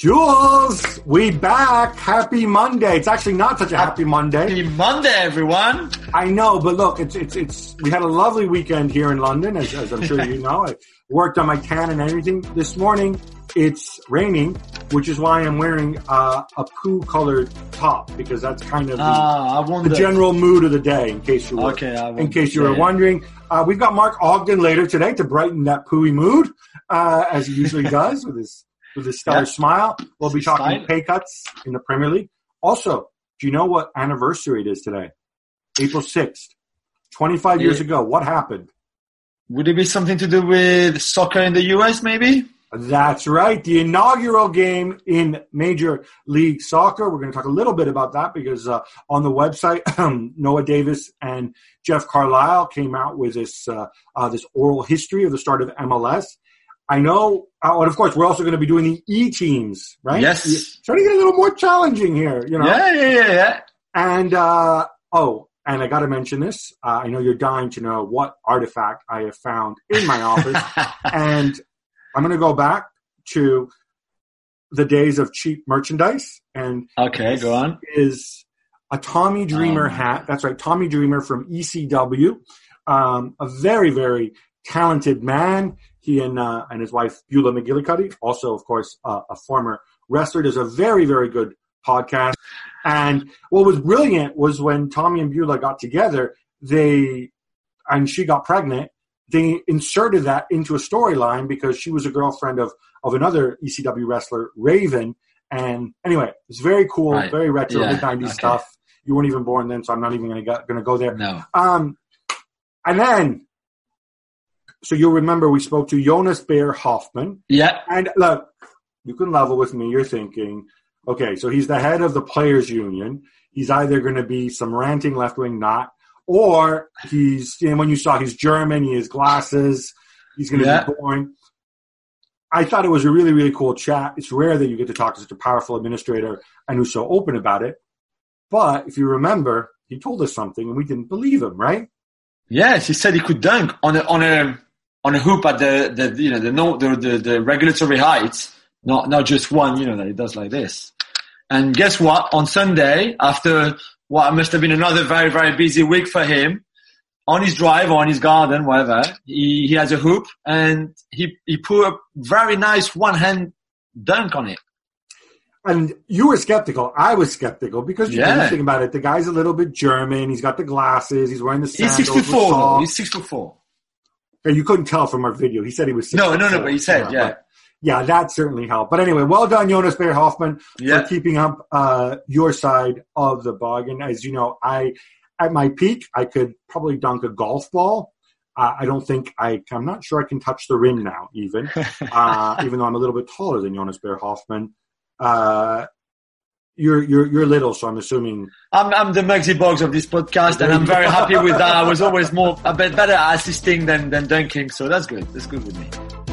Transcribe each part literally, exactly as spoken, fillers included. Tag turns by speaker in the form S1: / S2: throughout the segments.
S1: Jules, we back. Happy Monday. It's actually not such a happy Monday.
S2: Happy Monday, everyone.
S1: I know, but look, it's it's it's. We had a lovely weekend here in London, as, as I'm sure you know. I worked on my tan and everything. This morning, it's raining, which is why I'm wearing uh, a poo-colored top, because that's kind of the,
S2: uh, I
S1: the general mood of the day. In case you were,
S2: okay, I
S1: in case you
S2: yeah,
S1: were
S2: yeah.
S1: wondering, uh, we've got Mark Ogden later today to brighten that pooey mood, uh, as he usually does with his. With a stellar
S2: yeah.
S1: smile. We'll be talking
S2: Style.
S1: pay cuts in the Premier League. Also, do you know what anniversary it is today? April sixth. twenty-five yeah. years ago. What happened?
S2: Would it be something to do with soccer in the U S, maybe?
S1: That's right. The inaugural game in Major League Soccer. We're going to talk a little bit about that because uh, on the website, um, Noah Davis and Jeff Carlisle came out with this uh, uh, this oral history of the start of M L S. I know, uh, and of course, we're also going to be doing the E-teams, right?
S2: Yes.
S1: It's starting to get a little more challenging here, you know?
S2: Yeah, yeah, yeah, yeah.
S1: And, uh, oh, and I got to mention this. Uh, I know you're dying to know what artifact I have found in my office. And I'm going to go back to the days of cheap merchandise. And
S2: okay, go on.
S1: Is a Tommy Dreamer
S2: um,
S1: hat. That's right, Tommy Dreamer from E C W. Um, a very, very talented man. He and uh, and his wife, Beulah McGillicuddy, also, of course, uh, a former wrestler. There's a very, very good podcast. And what was brilliant was when Tommy and Beulah got together, they, and she got pregnant, they inserted that into a storyline because she was a girlfriend of, of another E C W wrestler, Raven. And anyway, it's very cool, right. very retro,
S2: yeah.
S1: mid-nineties
S2: okay. stuff.
S1: You weren't even born then, so I'm not even going to going to go there.
S2: No.
S1: Um, and then, so you'll remember we spoke to Jonas Bear Hoffman.
S2: Yeah.
S1: And look, you can level with me. You're thinking, okay, so he's the head of the players union. He's either going to be some ranting left-wing knot, or he's, and when you saw he's German, he has glasses, he's going to
S2: yeah.
S1: be boring. I thought it was a really, really cool chat. It's rare that you get to talk to such a powerful administrator and who's so open about it. But if you remember, he told us something and we didn't believe him, right?
S2: Yes, he said he could dunk on a, on a, on a hoop at the, the you know, the, no, the, the, the regulatory height, not, not just one, you know, that he does like this. And guess what? On Sunday, after what must have been another very, very busy week for him, on his drive or on his garden, whatever, he, he has a hoop and he, he put a very nice one-hand dunk on it.
S1: And you were skeptical. I was skeptical because you
S2: yeah.
S1: didn't think about it. The guy's a little bit German. He's got the glasses. He's wearing the sandals.
S2: He's six foot four. Though. He's six foot four.
S1: And you couldn't tell from our video. He said he was six
S2: No,
S1: foot
S2: no, no,
S1: four.
S2: but he said, yeah.
S1: But yeah, that certainly helped. But anyway, well done, Jonas Bear Hoffman,
S2: yeah.
S1: for keeping up uh, your side of the bargain. As you know, I, at my peak, I could probably dunk a golf ball. Uh, I don't think I, I'm not sure I can touch the rim now, even, uh, even though I'm a little bit taller than Jonas Bear Hoffman. Uh, You're you're you're little, so I'm assuming
S2: I'm I'm the Muggsy Boggs of this podcast, and I'm very happy with that. I was always more a bit better at assisting than than dunking, so that's good. That's good with me.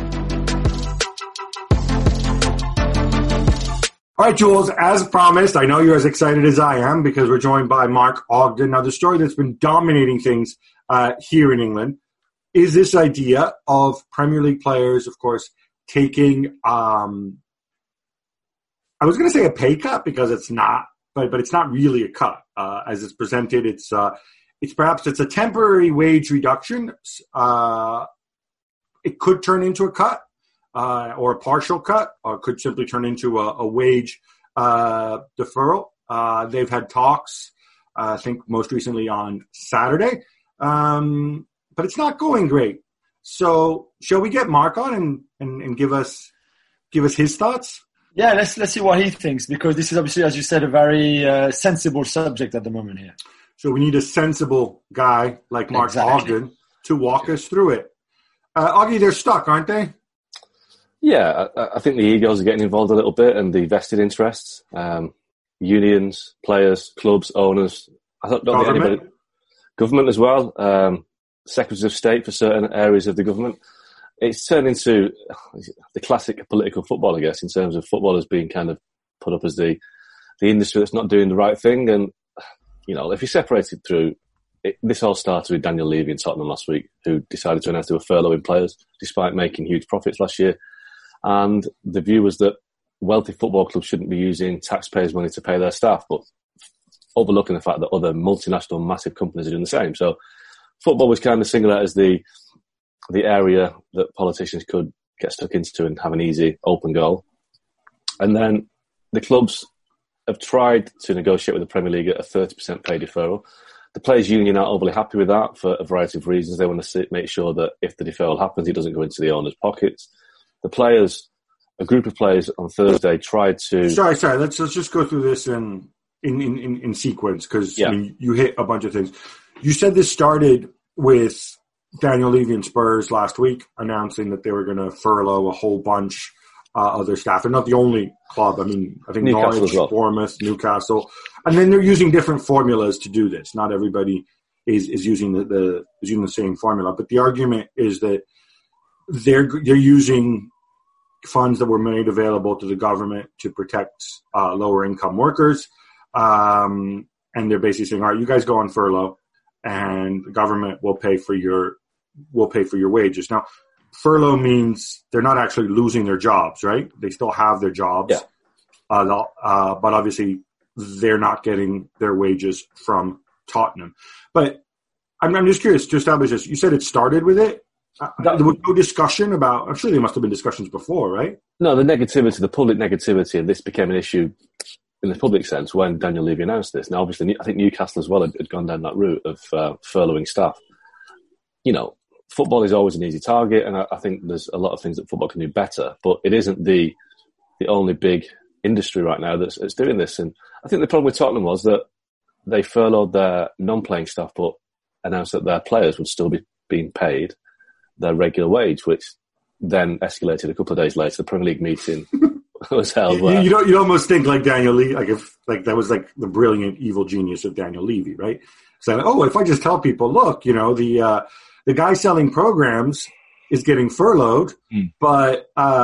S1: All right, Jules, as promised, I know you're as excited as I am because we're joined by Mark Ogden. Now, the story that's been dominating things uh, here in England is this idea of Premier League players, of course, taking. Um, I was going to say a pay cut because it's not, but but it's not really a cut uh, as it's presented. It's uh, it's perhaps it's a temporary wage reduction. Uh, it could turn into a cut uh, or a partial cut, or it could simply turn into a, a wage uh, deferral. Uh, they've had talks, uh, I think most recently on Saturday, um, but it's not going great. So shall we get Mark on and, and, and give us give us his thoughts?
S2: Yeah, let's let's see what he thinks, because this is obviously, as you said, a very uh, sensible subject at the moment here.
S1: So we need a sensible guy like Mark
S2: exactly.
S1: Ogden to walk us through it. Uh, Augie, they're stuck, aren't they?
S3: Yeah, I, I think the egos are getting involved a little bit, and the vested interests, um, unions, players, clubs, owners. I don't, don't think
S1: Government?
S3: anybody, government as well. Um, secretaries of state for certain areas of the government. It's turned into the classic political football, I guess, in terms of footballers being kind of put up as the the industry that's not doing the right thing. And, you know, if you separate it through, it, this all started with Daniel Levy in Tottenham last week, who decided to announce they were furloughing players despite making huge profits last year. And the view was that wealthy football clubs shouldn't be using taxpayers' money to pay their staff, but overlooking the fact that other multinational massive companies are doing the same. So football was kind of singled out as the the area that politicians could get stuck into and have an easy, open goal. And then the clubs have tried to negotiate with the Premier League at a thirty percent pay deferral. The Players' Union aren't overly happy with that for a variety of reasons. They want to make sure that if the deferral happens, it doesn't go into the owner's pockets. The players, a group of players on Thursday tried to...
S1: Sorry, sorry, let's, let's just go through this in, in, in, in sequence, because yeah. I mean, you hit a bunch of things. You said this started with Daniel Levy and Spurs last week announcing that they were going to furlough a whole bunch uh, of their staff. They're not the only club. I mean, I think
S3: Newcastle
S1: Norwich,
S3: well.
S1: Bournemouth, Newcastle. And then they're using different formulas to do this. Not everybody is, is using the, the is using the same formula. But the argument is that they're they're using funds that were made available to the government to protect uh, lower income workers. Um, and they're basically saying, all right, you guys go on furlough and the government will pay for your will pay for your wages. Now, furlough means they're not actually losing their jobs, right? They still have their jobs.
S3: Yeah.
S1: Uh, uh, but obviously they're not getting their wages from Tottenham. But I'm, I'm just curious to establish this. You said it started with it. Uh, there was no discussion about, I'm sure there must have been discussions before, right?
S3: No, the negativity, the public negativity, and this became an issue in the public sense when Daniel Levy announced this. Now, obviously, I think Newcastle as well had, had gone down that route of uh, furloughing staff. You know, football is always an easy target, and I, I think there's a lot of things that football can do better, but it isn't the the only big industry right now that's, that's doing this. And I think the problem with Tottenham was that they furloughed their non-playing staff, but announced that their players would still be being paid their regular wage, which then escalated a couple of days later. The Premier League meeting was held.
S1: You, you don't. You almost think like Daniel Levy, like if like that was like the brilliant evil genius of Daniel Levy, right? Saying, oh, if I just tell people, look, you know, the uh, the guy selling programs is getting furloughed, mm. but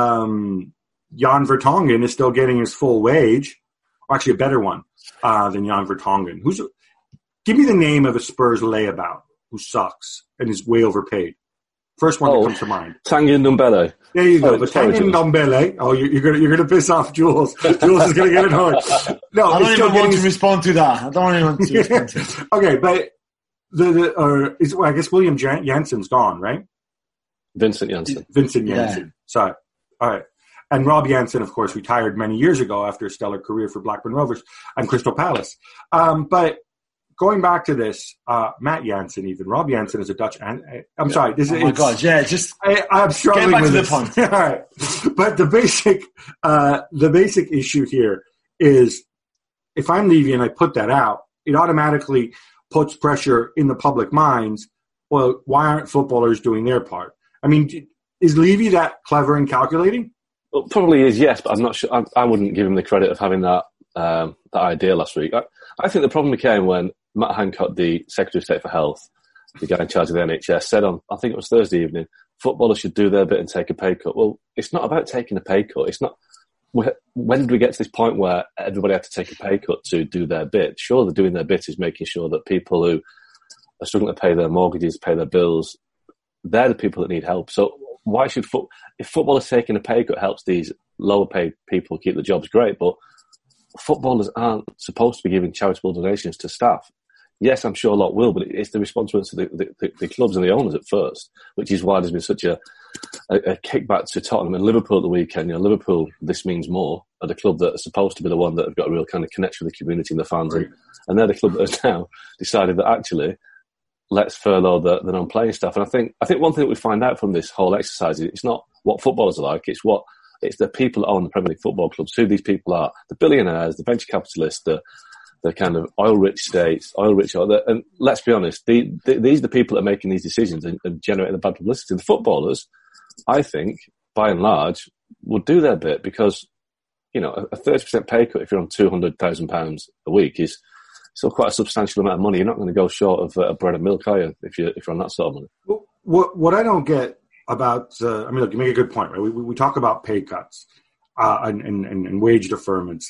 S1: um, Jan Vertonghen is still getting his full wage. Or actually, a better one uh, than Jan Vertonghen. Who's give me the name of a Spurs layabout who sucks and is way overpaid. First one oh, that comes to mind.
S3: Tanguy Ndombele.
S1: There you go. Oh, but Tanguy Ndombele. Oh, you're, you're gonna you're gonna piss off Jules. Jules is gonna get annoyed. No,
S2: I don't even want to respond to that. I don't even want to respond to it.
S1: Okay, but the the uh, is well, I guess William Jan- Jansen's gone, right?
S3: Vincent Janssen.
S1: Vincent Janssen. Yeah. Sorry. All right. And Rob Jansen, of course, retired many years ago after a stellar career for Blackburn Rovers and Crystal Palace. Um, but going back to this, uh, Matt Jansen, even Rob Jansen is a Dutch. And I'm sorry. This
S2: oh
S1: is,
S2: my God! Yeah, just
S1: I, I'm struggling
S2: get back
S1: with
S2: to
S1: this.
S2: the point.
S1: All right, but the basic, uh, the basic issue here is, if I'm Levy and I put that out, it automatically puts pressure in the public minds. Well, why aren't footballers doing their part? I mean, is Levy that clever and calculating?
S3: Well, probably is, yes, but I'm not sure. I, I wouldn't give him the credit of having that um, that idea last week. I, I think the problem became when Matt Hancock, the Secretary of State for Health, the guy in charge of the N H S, said on, I think it was Thursday evening, footballers should do their bit and take a pay cut. Well, it's not about taking a pay cut. It's not. When did we get to this point where everybody had to take a pay cut to do their bit? Sure, they're doing their bit is making sure that people who are struggling to pay their mortgages, pay their bills, they're the people that need help. So why should foot, if footballers taking a pay cut helps these lower paid people keep the jobs, great, but footballers aren't supposed to be giving charitable donations to staff. Yes, I'm sure a lot will, but it's the responsibility of the, the, the clubs and the owners at first, which is why there's been such a, a, a kickback to Tottenham and Liverpool at the weekend. You know, Liverpool, this means more, are the club that are supposed to be the one that have got a real kind of connection with the community and the fans, right. and, and they're the club that has now decided that actually let's furlough the, the non-playing staff. And I think I think one thing that we find out from this whole exercise is it's not what footballers are like, it's what it's the people that own the Premier League football clubs, who these people are, the billionaires, the venture capitalists, the the kind of oil-rich states, oil-rich, and let's be honest, the, the, these are the people that are making these decisions and, and generating the bad publicity. The footballers, I think, by and large, would do their bit because, you know, a thirty percent pay cut if you're on two hundred thousand pounds a week is still quite a substantial amount of money. You're not going to go short of uh, bread and milk, are you, if you're, if you're on that sort of money?
S1: Well, what, what I don't get about, uh, I mean, look, you make a good point, right? We, we talk about pay cuts uh, and, and, and wage deferments.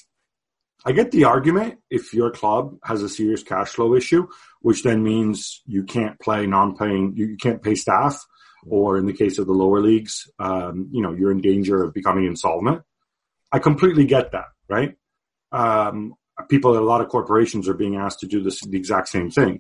S1: I get the argument if your club has a serious cash flow issue, which then means you can't play non-paying, you can't pay staff, or in the case of the lower leagues, um, you know, you're in danger of becoming insolvent. I completely get that, right? Um, people at a lot of corporations are being asked to do this, the exact same thing.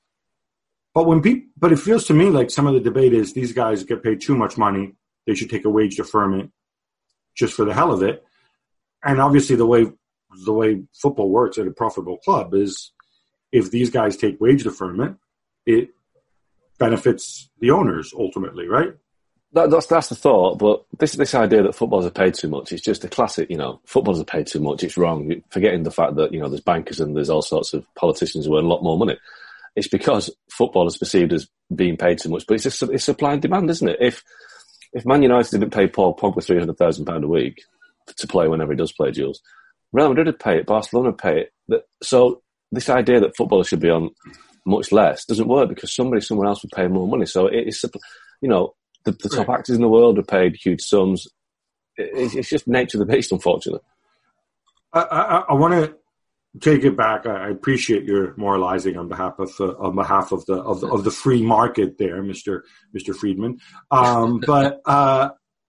S1: But when people, but it feels to me like some of the debate is these guys get paid too much money. They should take a wage deferment just for the hell of it. And obviously the way, the way football works at a profitable club is if these guys take wage deferment, it benefits the owners ultimately, right?
S3: That, that's that's the thought, but this this idea that footballers are paid too much, it's just a classic, you know, footballers are paid too much, it's wrong. Forgetting the fact that, you know, there's bankers and there's all sorts of politicians who earn a lot more money. It's because football is perceived as being paid too much, but it's just it's supply and demand, isn't it? If if Man United didn't pay Paul Pogba three hundred thousand pounds a week to play whenever he does play, Jules, Real Madrid would pay it, Barcelona would pay it. So this idea that footballers should be on much less doesn't work because somebody somewhere else would pay more money. So it's, you know, The, the top right. actors in the world are paid huge sums. It, it's just nature of the beast, unfortunately.
S1: I, I, I want to take it back. I appreciate your moralizing on behalf of uh, on behalf of the of the, of the free market, there, Mister Mister Friedman. Um, but uh,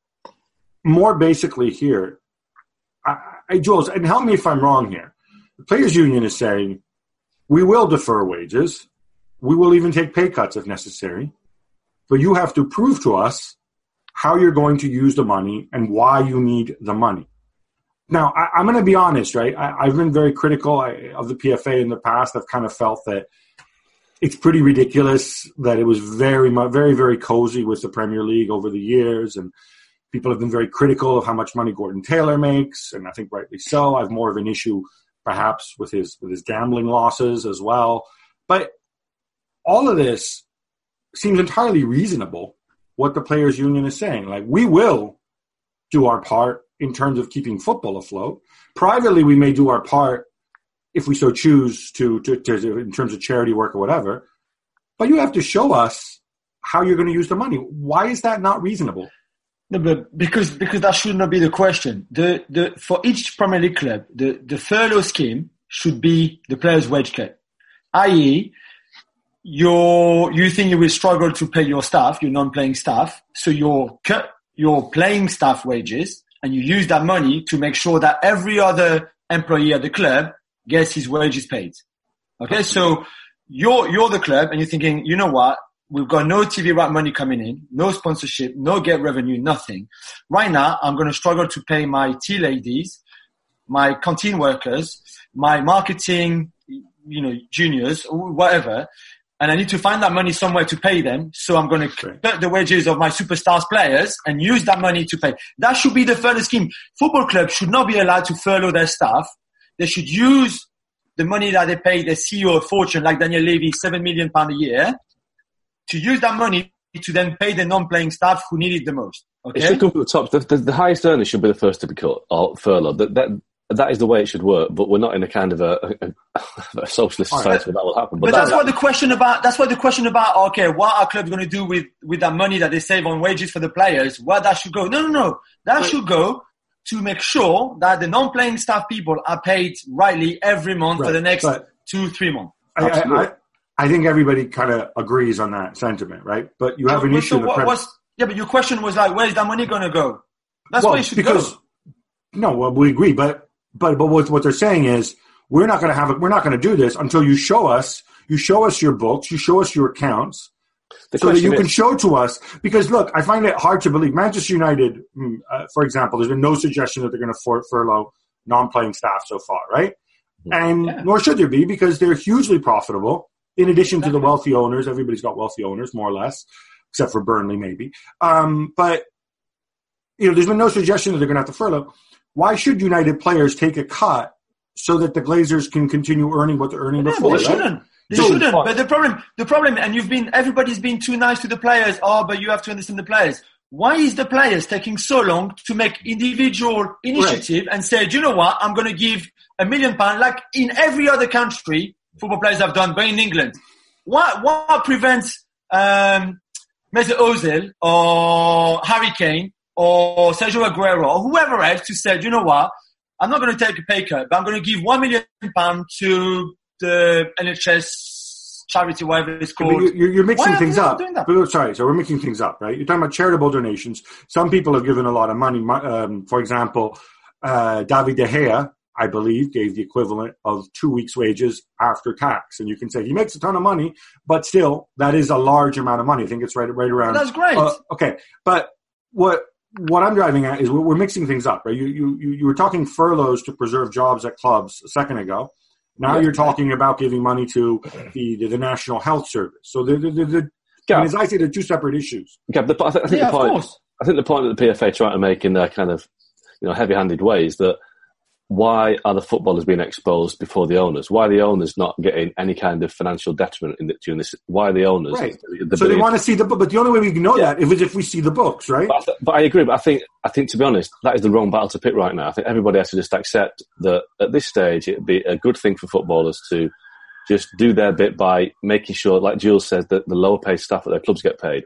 S1: more basically, here, I, I, Jules, and help me if I'm wrong here. The Players Union is saying we will defer wages, we will even take pay cuts if necessary. But you have to prove to us how you're going to use the money and why you need the money. Now, I, I'm going to be honest, right? I, I've been very critical I, of the P F A in the past. I've kind of felt that it's pretty ridiculous that it was very, very, very cozy with the Premier League over the years. And people have been very critical of how much money Gordon Taylor makes. And I think rightly so. I have more of an issue perhaps with his, with his gambling losses as well. But all of this seems entirely reasonable what the Players Union is saying. Like, we will do our part in terms of keeping football afloat. Privately, we may do our part if we so choose to, to, to in terms of charity work or whatever. But you have to show us how you're going to use the money. Why is that not reasonable?
S2: No, but because because that should not be the question. The the for each Premier League club, the, the furlough scheme should be the players' wage cut, that is, You're, you think you will struggle to pay your staff, your non-playing staff, so you cut your playing staff wages and you use that money to make sure that every other employee at the club gets his wages paid. Okay, so you're, you're the club and you're thinking, you know what, we've got no T V right money coming in, no sponsorship, no get revenue, nothing. Right now, I'm going to struggle to pay my tea ladies, my canteen workers, my marketing, you know, juniors, whatever. And I need to find that money somewhere to pay them. So I'm going to cut the wages of my superstars players and use that money to pay. That should be the furlough scheme. Football clubs should not be allowed to furlough their staff. They should use the money that they pay their C E O a fortune, like Daniel Levy, seven million pounds a year, to use that money to then pay the non-playing staff who need it the most. Okay?
S3: It should come from the top. The, the, the highest earners should be the first to be cut or furloughed. That, that, That is the way it should work, but we're not in a kind of a, a, a socialist society right. where that will happen.
S2: But, but
S3: that,
S2: that's that, what the question about. That's what the question about. Okay, what are clubs going to do with with that money that they save on wages for the players? Where that should go? No, no, no. That right. should go to make sure that the non-playing staff people are paid rightly every month right. for the next but two, three months.
S1: I, I, I, I think everybody kind of agrees on that sentiment, right? But you have an
S2: but
S1: issue.
S2: So what,
S1: pre-
S2: was, yeah, but your question was like, where's that money going to go? That's
S1: well,
S2: where it should
S1: because,
S2: go.
S1: No, well, we agree, but. But but what what they're saying is we're not going to have it. We're not going to do this until you show us. You show us your books. You show us your accounts, the so that you is, can show to us. Because look, I find it hard to believe. Manchester United, uh, for example, there's been no suggestion that they're going to fur- furlough non-playing staff so far, right? And yeah. nor should there be because they're hugely profitable. In addition exactly. to the wealthy owners, everybody's got wealthy owners, more or less, except for Burnley, maybe. Um, but you know, there's been no suggestion that they're going to have to furlough. Why should United players take a cut so that the Glazers can continue earning what they're earning
S2: no,
S1: before?
S2: They right? shouldn't. They so, shouldn't. But the problem, the problem, and you've been, everybody's been too nice to the players. Oh, but you have to understand the players. Why is the players taking so long to make individual initiative right. and say, do you know what? I'm going to give a million pounds like in every other country football players have done, but in England. What, what prevents, um, Mesut Ozil or Harry Kane or Sergio Aguero, or whoever else to say, you know what, I'm not going to take a pay cut, but I'm going to give one million pounds to the N H S charity, whatever it's called.
S1: But you're, you're mixing Why things up. But, sorry, so we're mixing things up, right? You're talking about charitable donations. Some people have given a lot of money. Um, for example, uh, David De Gea, I believe, gave the equivalent of two weeks' wages after tax. And you can say he makes a ton of money, but still, that is a large amount of money. I think it's right, right around.
S2: That's great.
S1: Uh, okay, but what what I'm driving at is we're, we're mixing things up, right? You, you you were talking furloughs to preserve jobs at clubs a second ago. Now yeah. you're talking about giving money to the the, the National Health Service. So the the, the, the yeah. as I say, they're two separate issues.
S3: Yeah, the, I, th- I think
S2: yeah,
S3: the point.
S2: Of course.
S3: I think the point that the P F A trying to make in their kind of you know heavy-handed way is that. Why are the footballers being exposed before the owners? Why are the owners not getting any kind of financial detriment in the, during this? Why are the owners?
S1: Right.
S3: The, the
S1: so they want to see the book, but the only way we can know yeah. that is if we see the books, right?
S3: But I, th- but I agree. But I think, I think to be honest, that is the wrong battle to pick right now. I think everybody has to just accept that at this stage it'd be a good thing for footballers to just do their bit by making sure, like Jules says, that the lower paid staff at their clubs get paid.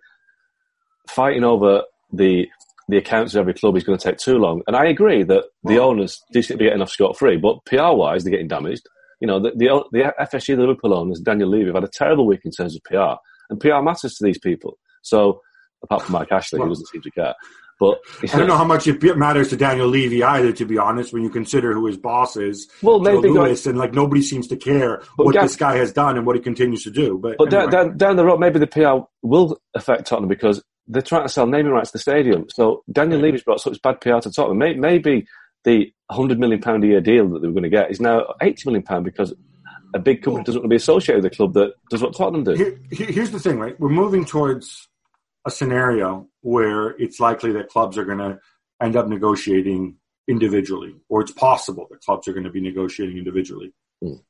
S3: Fighting over the the accounts of every club is going to take too long. And I agree that the well, owners do seem to be getting off scot-free, but P R-wise, they're getting damaged. You know, the, the, the F S G, the Liverpool owners, Daniel Levy, have had a terrible week in terms of P R. And P R matters to these people. So, apart from Mike Ashley, well, who doesn't seem to care. But
S1: I don't know how much it matters to Daniel Levy either, to be honest, when you consider who his boss is.
S3: Well, maybe
S1: Joe Lewis, and like nobody seems to care what down, this guy has done and what he continues to do. But,
S3: but
S1: anyway.
S3: down, down the road, maybe the P R will affect Tottenham because they're trying to sell naming rights to the stadium. So Daniel Levy's brought such bad P R to Tottenham. Maybe the one hundred million pounds a year deal that they were going to get is now eighty million pounds because a big company doesn't want to be associated with a club that does what Tottenham do.
S1: Here, here's the thing, right? We're moving towards a scenario where it's likely that clubs are going to end up negotiating individually, or it's possible that clubs are going to be negotiating individually. Mm.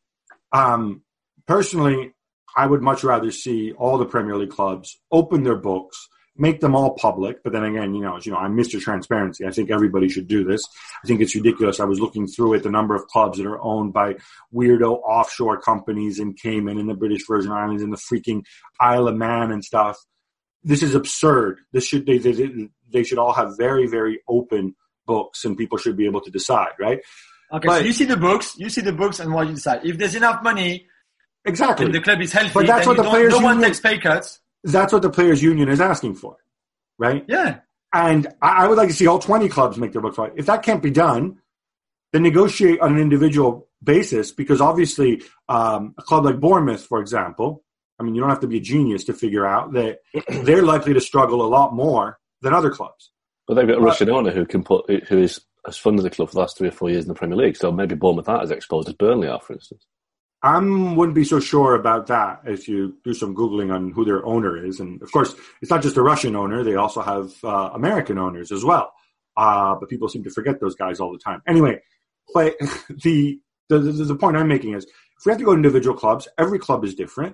S1: Um, personally, I would much rather see all the Premier League clubs open their books, make them all public. But then again, you know, as you know, I'm Mister Transparency. I think everybody should do this. I think it's ridiculous. I was looking through it, the number of clubs that are owned by weirdo offshore companies in Cayman and the British Virgin Islands and the freaking Isle of Man and stuff. This is absurd. This should they, they they should all have very, very open books, and people should be able to decide, right?
S2: Okay,
S1: but,
S2: so you see the books, you see the books, and what you decide. If there's enough money,
S1: exactly,
S2: and the club is healthy,
S1: but that's
S2: then
S1: what the
S2: no
S1: players'
S2: one
S1: union,
S2: takes pay cuts.
S1: That's what the players' union is asking for, right?
S2: Yeah.
S1: And I, I would like to see all twenty clubs make their books right. If that can't be done, then negotiate on an individual basis, because obviously um, a club like Bournemouth, for example, I mean, you don't have to be a genius to figure out that they're likely to struggle a lot more than other clubs.
S3: But they've got a but, Russian owner who can put, who is has funded the club for the last three or four years in the Premier League. So maybe Bournemouth aren't as exposed as Burnley are, for instance.
S1: I wouldn't be so sure about that if you do some Googling on who their owner is. And of course, it's not just a Russian owner. They also have uh, American owners as well. Uh, but people seem to forget those guys all the time. Anyway, but the, the, the, the point I'm making is if we have to go to individual clubs, every club is different.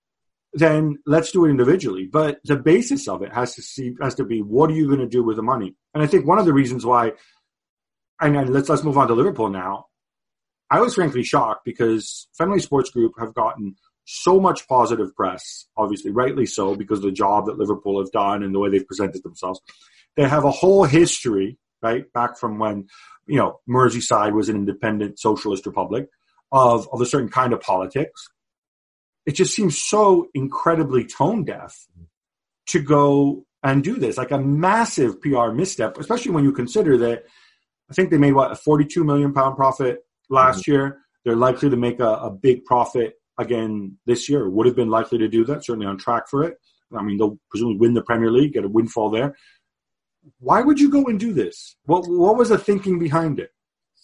S1: Then let's do it individually. But the basis of it has to see has to be, what are you going to do with the money? And I think one of the reasons why, and, and let's let's move on to Liverpool now. I was frankly shocked because Fenway Sports Group have gotten so much positive press, obviously rightly so, because of the job that Liverpool have done and the way they've presented themselves. They have a whole history, right, back from when, you know, Merseyside was an independent socialist republic, of, of a certain kind of politics. It just seems so incredibly tone deaf to go and do this, like a massive P R misstep, especially when you consider that I think they made, what, a forty-two million pound profit last mm-hmm. year. They're likely to make a, a big profit again this year. Would have been likely to do that, certainly on track for it. I mean, they'll presumably win the Premier League, get a windfall there. Why would you go and do this? What what was the thinking behind it?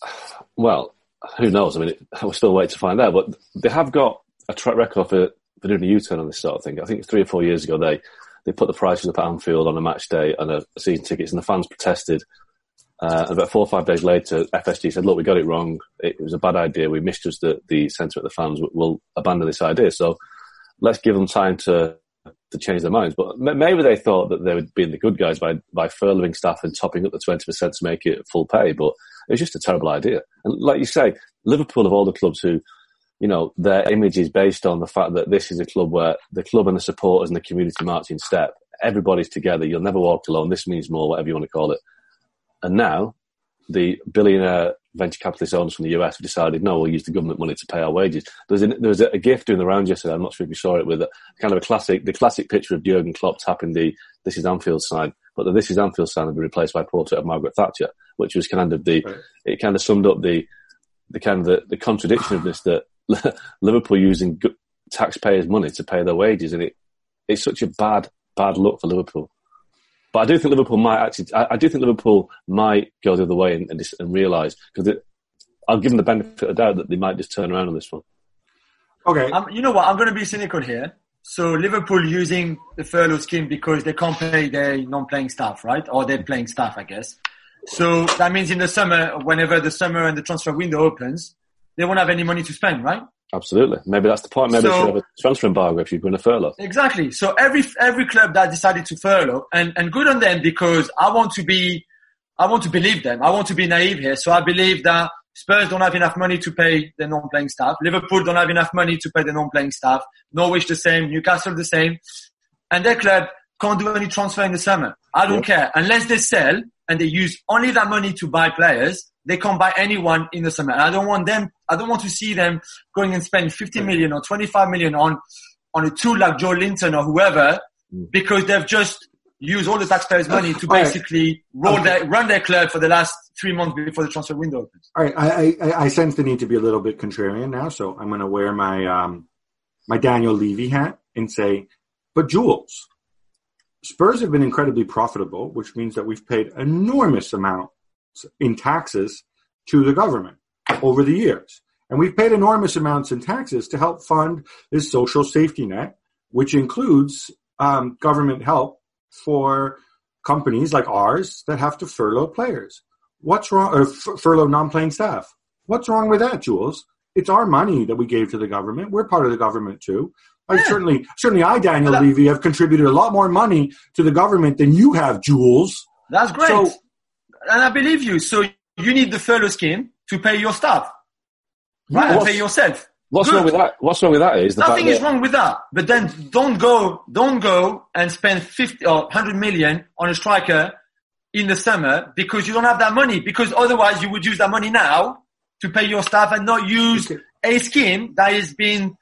S3: Well, who knows? I mean, it, we're still waiting to find out. But they have got a track record for, for doing a U-turn on this sort of thing. I think three or four years ago, they, they put the prices up at Anfield on a match day and a, a season tickets, and the fans protested. Uh, and about four or five days later, F S G said, look, we got it wrong. It, it was a bad idea. We misjudged the, the sentiment of the fans. We'll abandon this idea. So let's give them time to to change their minds. But maybe they thought that they would be the good guys by, by furloughing staff and topping up the twenty percent to make it full pay. But it was just a terrible idea. And like you say, Liverpool, of all the clubs who, you know, their image is based on the fact that this is a club where the club and the supporters and the community march in step. Everybody's together. You'll never walk alone. This means more, whatever you want to call it. And now the billionaire venture capitalist owners from the U S have decided, no, we'll use the government money to pay our wages. There's a, there was a, a gif doing the rounds yesterday. I'm not sure if you saw it, with a kind of a classic, the classic picture of Jurgen Klopp tapping the "This is Anfield" sign, but the "This is Anfield" sign will be replaced by a portrait of Margaret Thatcher, which was kind of the,
S1: right.
S3: it kind of summed up the, the kind of the, the contradiction of this, that Liverpool using taxpayers' money to pay their wages, and it, it's such a bad, bad look for Liverpool. But I do think Liverpool might actually, I, I do think Liverpool might go the other way and, and, and realise, because I'll give them the benefit of the doubt that they might just turn around on this one.
S1: Okay.
S2: Um, you know what? I'm going to be cynical here. So Liverpool using the furlough scheme because they can't pay their non-playing staff, right? Or their playing staff, I guess. So that means in the summer, whenever the summer and the transfer window opens, they won't have any money to spend, right?
S3: Absolutely. Maybe that's the point. Maybe
S2: So-
S3: they should have a transfer embargo if you're going to furlough.
S2: Exactly. So every every club that decided to furlough, and, and good on them, because I want to be, I want to believe them. I want to be naive here. So I believe that Spurs don't have enough money to pay the non-playing staff. Liverpool don't have enough money to pay the non-playing staff. Norwich the same. Newcastle the same. And their club can't do any transfer in the summer. I don't
S3: Yeah.
S2: care. Unless they sell and they use only that money to buy players, they can't buy anyone in the summer. And I don't want them, I don't want to see them going and spend fifty million or twenty-five million on, on a tool like Joe Linton or whoever, because they've just used all the taxpayers' money to
S1: Right.
S2: basically roll
S1: Okay.
S2: their, run their club for the last three months before the transfer window opens.
S1: All right, I, I, I sense the need to be a little bit contrarian now, so I'm going to wear my um, my Daniel Levy hat and say, but Jules, Spurs have been incredibly profitable, which means that we've paid enormous amounts in taxes to the government over the years. And we've paid enormous amounts in taxes to help fund this social safety net, which includes um, government help for companies like ours that have to furlough players. What's wrong, or f- furlough non-playing staff? What's wrong with that, Jules? It's our money that we gave to the government. We're part of the government too. I
S2: Yeah.
S1: certainly, certainly, I, Daniel
S2: Well, that-
S1: Levy, have contributed a lot more money to the government than you have, Jules.
S2: That's great.
S1: So-
S2: and I believe you. So you need the furlough scheme to pay your staff. Right?
S1: Yes.
S2: And pay yourself.
S3: What's
S2: Good.
S3: wrong with that? What's wrong with that is the
S2: Nothing
S3: fact
S2: is
S3: that
S2: wrong with that. But then don't go, don't go and spend fifty or one hundred million on a striker in the summer because you don't have that money. Because otherwise you would use that money now to pay your staff and not use
S1: Okay.
S2: a scheme that is being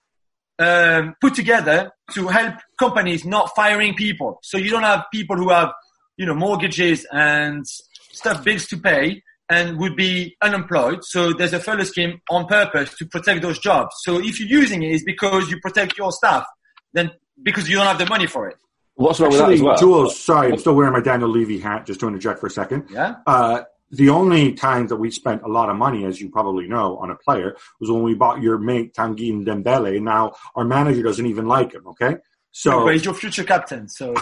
S2: um, put together to help companies not firing people. So you don't have people who have, you know, mortgages and stuff, bills to pay, and would be unemployed. So there's a furlough scheme on purpose to protect those jobs. So if you're using it, it's because you protect your staff, then because you don't have the money for it.
S3: what's wrong with that
S1: Actually,
S3: as well?
S1: Jules, sorry, I'm still wearing my Daniel Levy hat, just to interject for a second.
S2: Yeah.
S1: Uh, the only time that we spent a lot of money, as you probably know, on a player was when we bought your mate Tanguy Dembele, and now our manager doesn't even like him, okay? So,
S2: But he's your future captain. So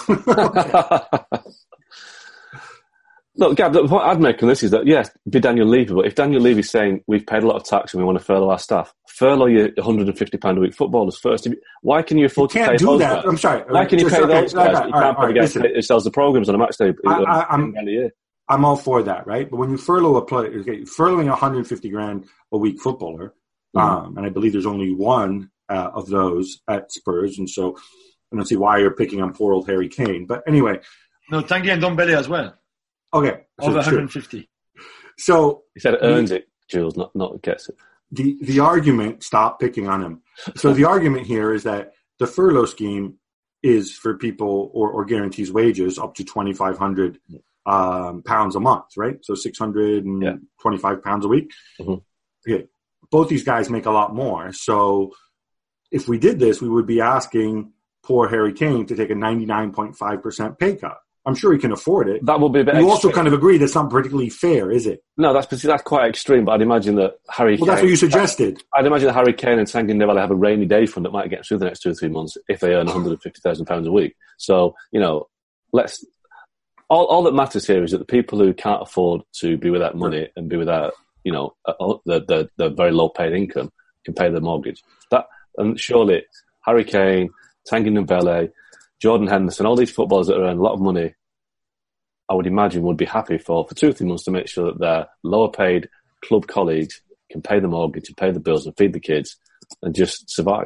S3: Look, Gab, the point I'd make on this is that, yes, be Daniel Levy, but if Daniel Levy's saying we've paid a lot of tax and we want to furlough our staff, furlough your one hundred fifty pounds a week footballers first. Why can you afford
S1: you
S3: to
S1: can't
S3: pay
S1: do
S3: those
S1: that.
S3: guys?
S1: I'm sorry.
S3: Why can you
S1: Just-
S3: pay
S1: okay,
S3: those guys?
S1: okay,
S3: but you
S1: all right,
S3: can't
S1: all right,
S3: pay the
S1: listen.
S3: guy who sells the programs on a match day.
S1: I- I- I'm-
S3: a year.
S1: I'm all for that, right? But when you furlough a player, okay, furloughing a one hundred fifty grand a week footballer,
S3: Mm-hmm.
S1: um, and I believe there's only one uh, of those at Spurs, and so I don't see why you're picking on poor old Harry Kane. But anyway,
S2: no, Tanguy and Dombele as well.
S1: okay, so,
S2: Over
S1: sure.
S2: one hundred fifty.
S1: so
S3: He said it earns it, Jules, not not gets it.
S1: the the argument, stop picking on him. So the argument here is that the furlough scheme is for people or, or guarantees wages up to twenty-five hundred um, pounds a month, right? So six hundred twenty-five pounds a week.
S3: Mhm.
S1: Okay. Both these guys make a lot more. So if we did this, we would be asking poor Harry Kane to take a ninety-nine point five percent pay cut. I'm sure he can afford it.
S3: That would be a bit
S1: You also
S3: extreme.
S1: kind of agree that's not particularly fair, is it?
S3: No, that's that's quite extreme, but I'd imagine that Harry
S1: Well,
S3: Kane...
S1: that's what you suggested.
S3: I'd imagine that Harry Kane and Tanguy Ndombele have a rainy day fund that might get through the next two or three months if they earn one hundred fifty thousand pounds a week. So, you know, let's... All, all that matters here is that the people who can't afford to be without money and be without, you know, uh, the, the, the very low paid income can pay their mortgage. That And surely Harry Kane, Tanguy Ndombele, Jordan Henderson, all these footballers that earn a lot of money, I would imagine would be happy for, for two or three months to make sure that their lower paid club colleagues can pay the mortgage and pay the bills and feed the kids and just survive.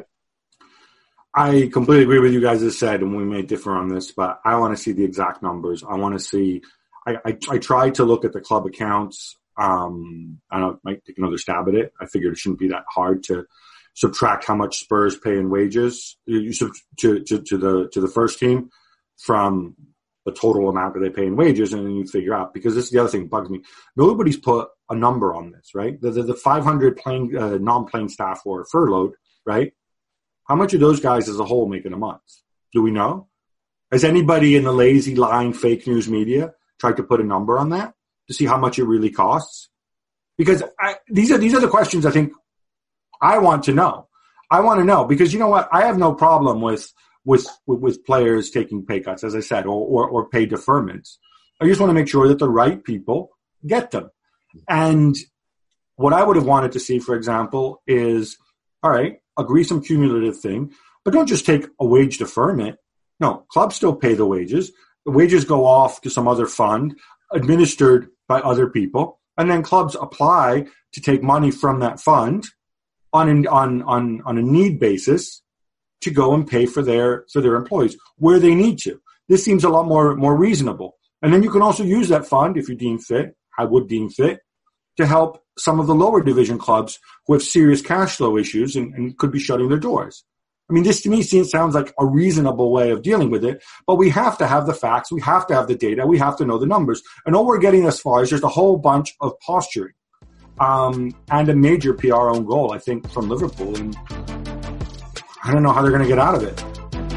S1: I completely agree with you guys as said, and we may differ on this, but I want to see the exact numbers. I want to see, I, I, I tried to look at the club accounts. Um, I don't, might take another stab at it. I figured it shouldn't be that hard to subtract how much Spurs pay in wages you, you, sub- to, to, to the, to the first team from the total amount that they pay in wages, and then you figure out, because this is the other thing that bugs me. Nobody's put a number on this, right? The, the, the five hundred playing, uh, non-playing staff who are furloughed, right? How much of those guys as a whole make in a month? Do we know? Has anybody in the lazy, lying, fake news media tried to put a number on that to see how much it really costs? Because I, these are these are the questions I think I want to know. I want to know because you know what? I have no problem with with with, with players taking pay cuts, as I said, or, or or pay deferments. I just want to make sure that the right people get them. And what I would have wanted to see, for example, is all right, agree some cumulative thing, but don't just take a wage deferment. No, clubs still pay the wages. The wages go off to some other fund administered by other people, and then clubs apply to take money from that fund on an, on on on a need basis to go and pay for their for their employees where they need to. This seems a lot more more reasonable. And then you can also use that fund if you deem fit. I would deem fit to help some of the lower division clubs who have serious cash flow issues and, and could be shutting their doors. I mean, this to me seems, sounds like a reasonable way of dealing with it, but we have to have the facts, we have to have the data, we have to know the numbers. And all we're getting thus far is just a whole bunch of posturing um, and a major P R own goal, I think, from Liverpool. And I don't know how they're going to get out of it.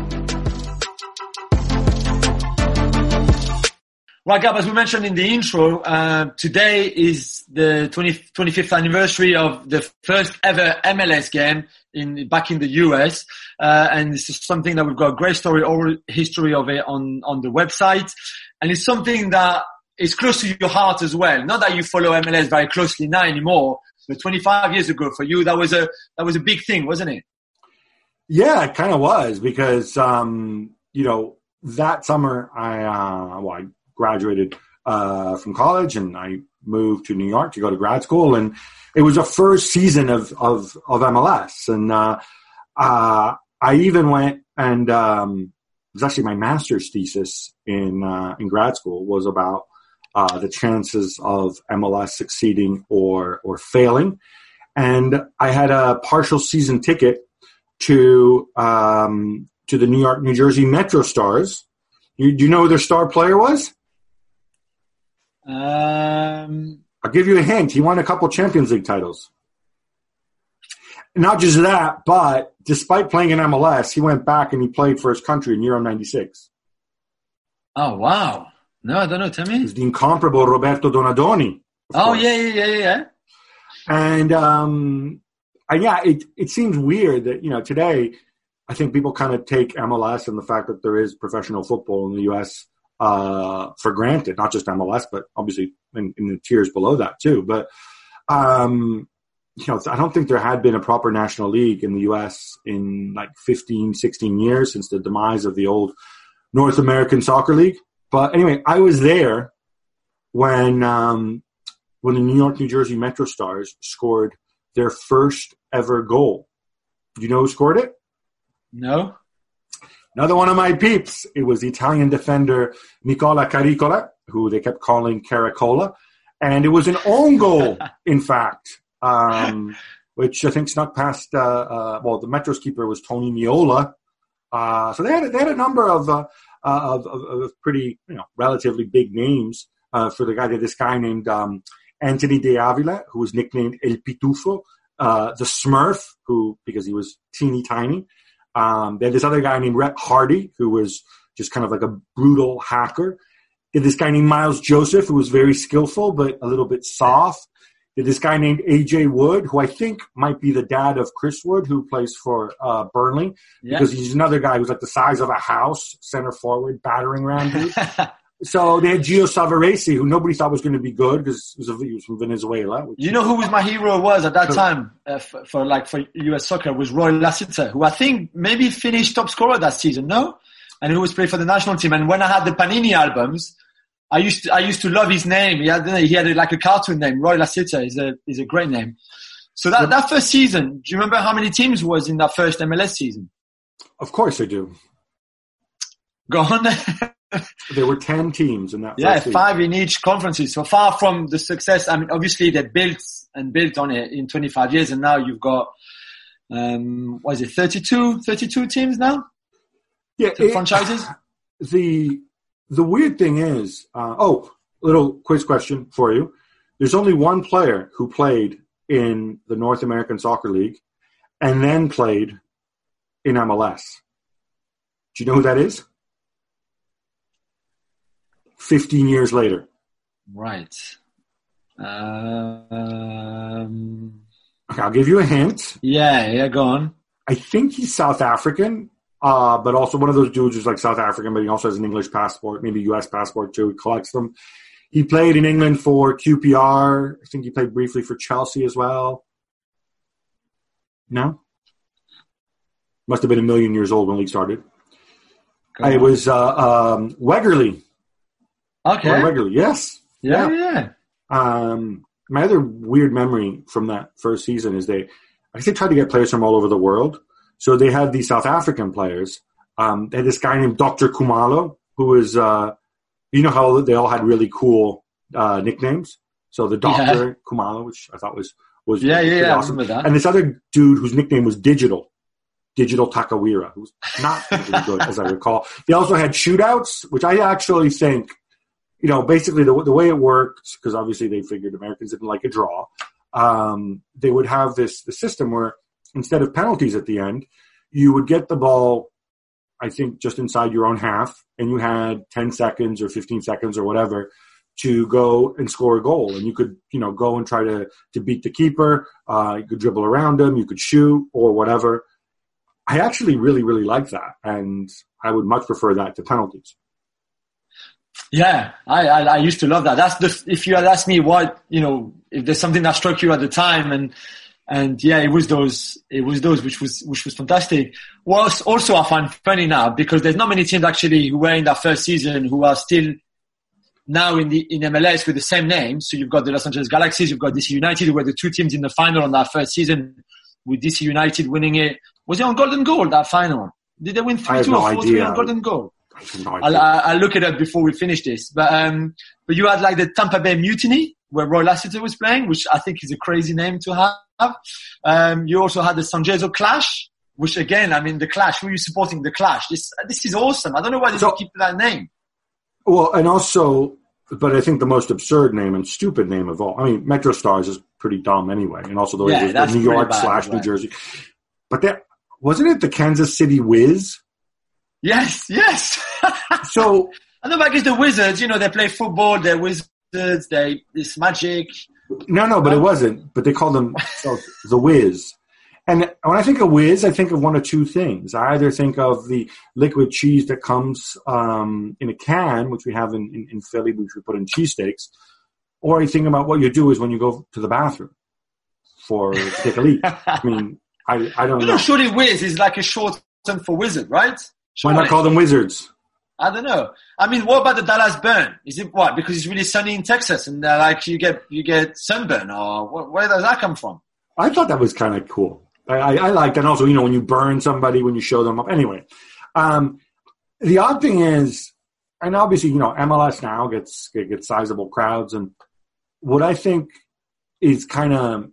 S2: Right, Gab, as we mentioned in the intro, uh, today is the twentieth, twenty-fifth anniversary of the first ever M L S game in back in the U S, uh, and this is something that we've got a great story or history of it on on the website, and it's something that is close to your heart as well. Not that you follow M L S very closely now anymore, but twenty-five years ago for you, that was a that was a big thing, wasn't it?
S1: Yeah, it kind of was because um, you know that summer I uh, well I graduated uh, from college and I moved to New York to go to grad school, and it was a first season of, of, of M L S. And, uh, uh, I even went and, um, it was actually my master's thesis in, uh, in grad school was about, uh, the chances of M L S succeeding or, or failing. And I had a partial season ticket to, um, to the New York, New Jersey Metro Stars. You, do you know who their star player was?
S2: Um,
S1: I'll give you a hint. He won a couple Champions League titles. Not just that, but despite playing in M L S, he went back and he played for his country in Euro ninety-six.
S2: Oh, wow. No, I don't know. Tell me.
S1: It was the incomparable Roberto Donadoni.
S2: Oh, yeah, yeah, yeah, yeah.
S1: And, um, and yeah, it, it seems weird that, you know, today, I think people kind of take M L S and the fact that there is professional football in the U S Uh, for granted, not just M L S, but obviously in, in the tiers below that too. But, um, you know, I don't think there had been a proper national league in the U S in like fifteen, sixteen years since the demise of the old North American Soccer League. But anyway, I was there when, um, when the New York, New Jersey Metro Stars scored their first ever goal. Do you know who scored it?
S2: No.
S1: Another one of my peeps. It was the Italian defender Nicola Caricola, who they kept calling Caracola. And it was an own goal, in fact, um, which I think snuck past, uh, uh, well, the Metro's keeper was Tony Meola. Uh, so they had, they had a number of, uh, of, of, of pretty, you know, relatively big names, uh, for the guy, this guy named, um, Anthony De Avila, who was nicknamed El Pitufo, uh, the Smurf, who, because he was teeny tiny. Um, they had this other guy named Rhett Hardy, who was just kind of like a brutal hacker. They had this guy named Miles Joseph, who was very skillful, but a little bit soft. They had this guy named A J Wood, who I think might be the dad of Chris Wood, who plays for, uh, Burnley, yeah. Because he's another guy who's like the size of a house, center forward, battering ram dude. So they had Gio Savarese, who nobody thought was going to be good because he was, he was from Venezuela.
S2: You know who was my hero was at that time uh, for, for like for U S soccer was Roy Lasita, who I think maybe finished top scorer that season, no? And who was played for the national team. And when I had the Panini albums, I used to I used to love his name. He had he had like a cartoon name. Roy Lasita is a is a great name. So that that first season, do you remember how many teams was in that first M L S season?
S1: Of course I do.
S2: Go on.
S1: There were ten teams in that first
S2: Yeah,
S1: season.
S2: five in each conferences. So far from the success, I mean, obviously they built and built on it in twenty-five years, and now you've got, um, what is it, thirty-two, thirty-two teams now?
S1: Yeah,
S2: the
S1: it,
S2: franchises.
S1: The the weird thing is, uh, oh, little quiz question for you. There's only one player who played in the North American Soccer League and then played in M L S. Do you know who that is? Fifteen years later.
S2: Right. Um,
S1: okay, I'll give you a hint.
S2: Yeah, yeah, go on.
S1: I think he's South African, uh, but also one of those dudes who's like South African, but he also has an English passport, maybe U S passport too. He collects them. He played in England for Q P R. I think he played briefly for Chelsea as well. No? Must have been a million years old when the league started. It was uh, um, Wegerle.
S2: Okay.
S1: Or Wegerle, yes.
S2: Yeah, yeah. yeah.
S1: Um, my other weird memory from that first season is they, I guess they tried to get players from all over the world. So they had these South African players. Um, they had this guy named Doctor Khumalo, who was, uh, you know how they all had really cool uh, nicknames? So the Doctor yeah. Khumalo, which I thought was, was
S2: yeah, yeah, yeah,
S1: awesome.
S2: I remember that.
S1: And this other dude whose nickname was Digital. Digital Takawira, who's not really good, as I recall. They also had shootouts, which I actually think, you know, basically the, the way it worked, because obviously they figured Americans didn't like a draw, um, they would have this the system where instead of penalties at the end, you would get the ball, I think, just inside your own half, and you had ten seconds or fifteen seconds or whatever to go and score a goal. And you could, you know, go and try to, to beat the keeper. Uh, you could dribble around him. You could shoot or whatever. I actually really, really like that, and I would much prefer that to penalties.
S2: Yeah, I, I, I used to love that. That's the, if you had asked me what, you know, if there's something that struck you at the time, and, and yeah, it was those, it was those, which was, which was fantastic. What also I find funny now, because there's not many teams actually who were in that first season who are still now in the, in M L S with the same name. So you've got the Los Angeles Galaxies, you've got D C United, who were the two teams in the final on that first season, with D C United winning it. Was it on golden goal, that final? Did they win three two
S1: no
S2: or four three on golden goal?
S1: I have no
S2: I'll, I'll look it up before we finish this. But, um, but you had like the Tampa Bay Mutiny, where Roy Lassiter was playing, which I think is a crazy name to have. Um, you also had the San Jose Clash, which again, I mean, the Clash, who are you supporting the Clash? This, this is awesome. I don't know why they so, keep that name.
S1: Well, and also, but I think the most absurd name and stupid name of all, I mean, Metro Stars is pretty dumb anyway. And also the way
S2: yeah,
S1: the New York slash New Jersey. But that, wasn't it the Kansas City Wiz?
S2: Yes, yes.
S1: So
S2: I know, but I guess the Wizards, you know, they play football, they're wizards, they, it's magic.
S1: No, no, but it wasn't. But they called them so, the Wiz. And when I think of Wiz, I think of one of two things. I either think of the liquid cheese that comes um, in a can, which we have in, in, in Philly, which we put in cheesesteaks, or I think about what you do is when you go to the bathroom for to take a leak. I mean, I, I don't
S2: no,
S1: know.
S2: No, surely Wiz is like a short term for wizard, right?
S1: Surely. Why not call them wizards?
S2: I don't know. I mean, what about the Dallas burn? Is it what? Because it's really sunny in Texas and uh, like you get, you get sunburn, or wh- where does that come from?
S1: I thought that was kind of cool. I, I, I liked that. And also, you know, when you burn somebody, when you show them up. Anyway, um, the odd thing is, and obviously, you know, M L S now gets, gets sizable crowds. And what I think is kind of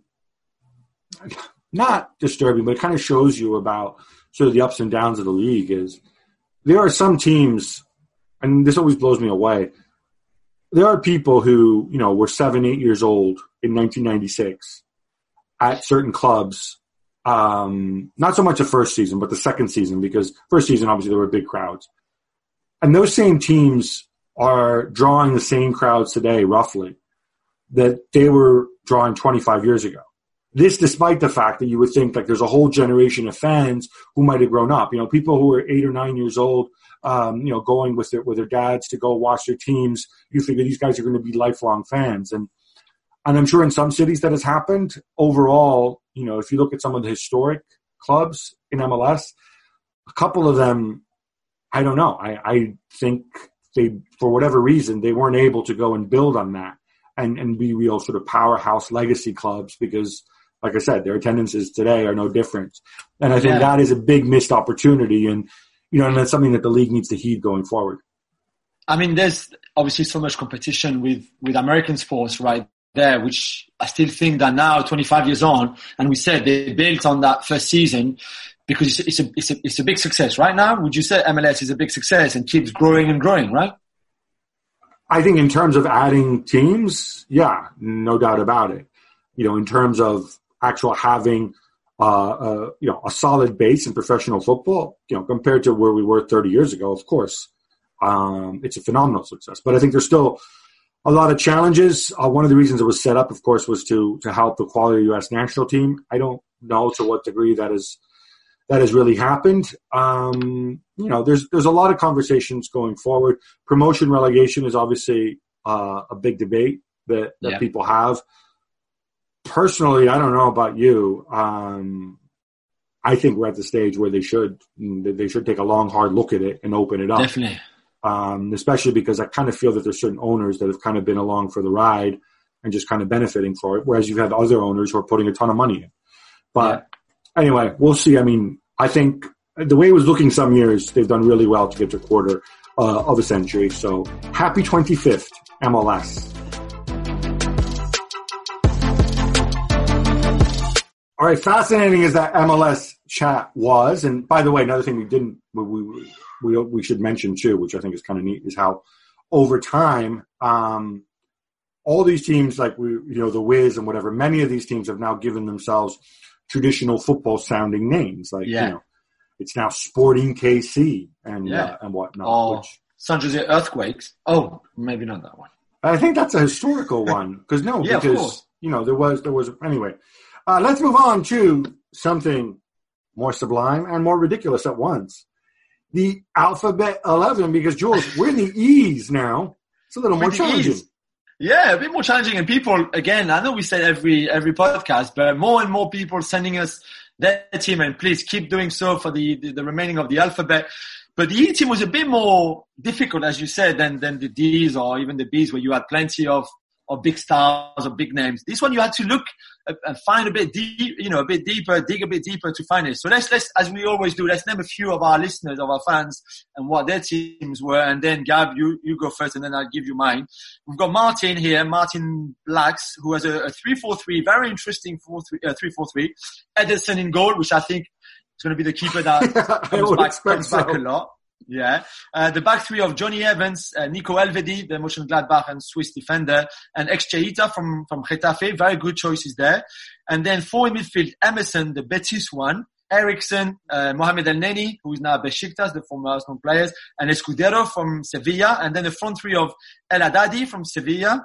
S1: not disturbing, but it kind of shows you about sort of the ups and downs of the league is there are some teams, and this always blows me away. There are people who, you know, were seven, eight years old in nineteen ninety-six at certain clubs. Um, not so much the first season, but the second season, because first season, obviously, there were big crowds. And those same teams are drawing the same crowds today, roughly, that they were drawing twenty-five years ago. This despite the fact that you would think like there's a whole generation of fans who might have grown up. You know, people who are eight or nine years old, um, you know, going with their, with their dads to go watch their teams. You figure these guys are going to be lifelong fans. And, and I'm sure in some cities that has happened. Overall, you know, if you look at some of the historic clubs in M L S, a couple of them, I don't know. I, I think they, for whatever reason, they weren't able to go and build on that and, and be real sort of powerhouse legacy clubs because, like I said, their attendances today are no different. And I think yeah. that is a big missed opportunity. And, you know, and that's something that the league needs to heed going forward.
S2: I mean, there's obviously so much competition with, with American sports right there, which I still think that now, twenty-five years on, and we said they built on that first season because it's, it's a, it's a, it's a big success right now. Would you say M L S is a big success and keeps growing and growing, right?
S1: I think in terms of adding teams, yeah, no doubt about it. You know, in terms of actual having, uh, uh, you know, a solid base in professional football, you know, compared to where we were thirty years ago, of course, um, it's a phenomenal success. But I think there's still a lot of challenges. Uh, one of the reasons it was set up, of course, was to to help the quality of the U S national team. I don't know to what degree that is that has really happened. Um, you know, there's there's a lot of conversations going forward. Promotion relegation is obviously uh, a big debate that, that
S2: yeah.
S1: people have. Personally, I don't know about you. Um, I think we're at the stage where they should they should take a long, hard look at it and open it up.
S2: Definitely.
S1: Um, especially because I kind of feel that there's certain owners that have kind of been along for the ride and just kind of benefiting for it, whereas you've had other owners who are putting a ton of money in. But yeah. anyway, we'll see. I mean, I think the way it was looking some years, they've done really well to get to a quarter uh, of a century. So happy twenty-fifth, M L S. All right, fascinating as that M L S chat was, and by the way, another thing we didn't we we we, we should mention too, which I think is kind of neat, is how over time, um, all these teams like we, you know, the Wiz and whatever, many of these teams have now given themselves traditional football sounding names, like
S2: yeah.
S1: you know, it's now Sporting K C and
S2: yeah.
S1: uh, and whatnot.
S2: Or
S1: which,
S2: San Jose Earthquakes. Oh, maybe not that one.
S1: I think that's a historical one because no,
S2: yeah,
S1: because you know there was there was anyway. Uh, let's move on to something more sublime and more ridiculous at once. The Alphabet eleven, because, Jules, we're in the E's now. It's a little more challenging.
S2: E's. Yeah, a bit more challenging. And people, again, I know we say every every podcast, but more and more people sending us their team, and please keep doing so for the, the, the remaining of the alphabet. But the E team was a bit more difficult, as you said, than, than the D's or even the B's, where you had plenty of or big stars or big names. This one you had to look and find a bit deep, you know, a bit deeper, dig a bit deeper to find it. So let's, let's, as we always do, let's name a few of our listeners, of our fans, and what their teams were. And then Gab, you, you go first, and then I'll give you mine. We've got Martin here, Martin Blacks, who has a, a three four three, very interesting four three, uh, three four three. Ederson in goal, which I think is going to be the keeper that comes, back, comes so. back a lot. Yeah. Uh, the back three of Johnny Evans, uh, Nico Elvedi, the Mönchengladbach and Swiss defender, and Excheita from, from Getafe. Very good choices there. And then four in midfield, Emerson, the Betis one, Eriksson, uh, Mohamed El Neni, who is now Besiktas, the former Arsenal players, and Escudero from Sevilla. And then the front three of El Haddadi from Sevilla.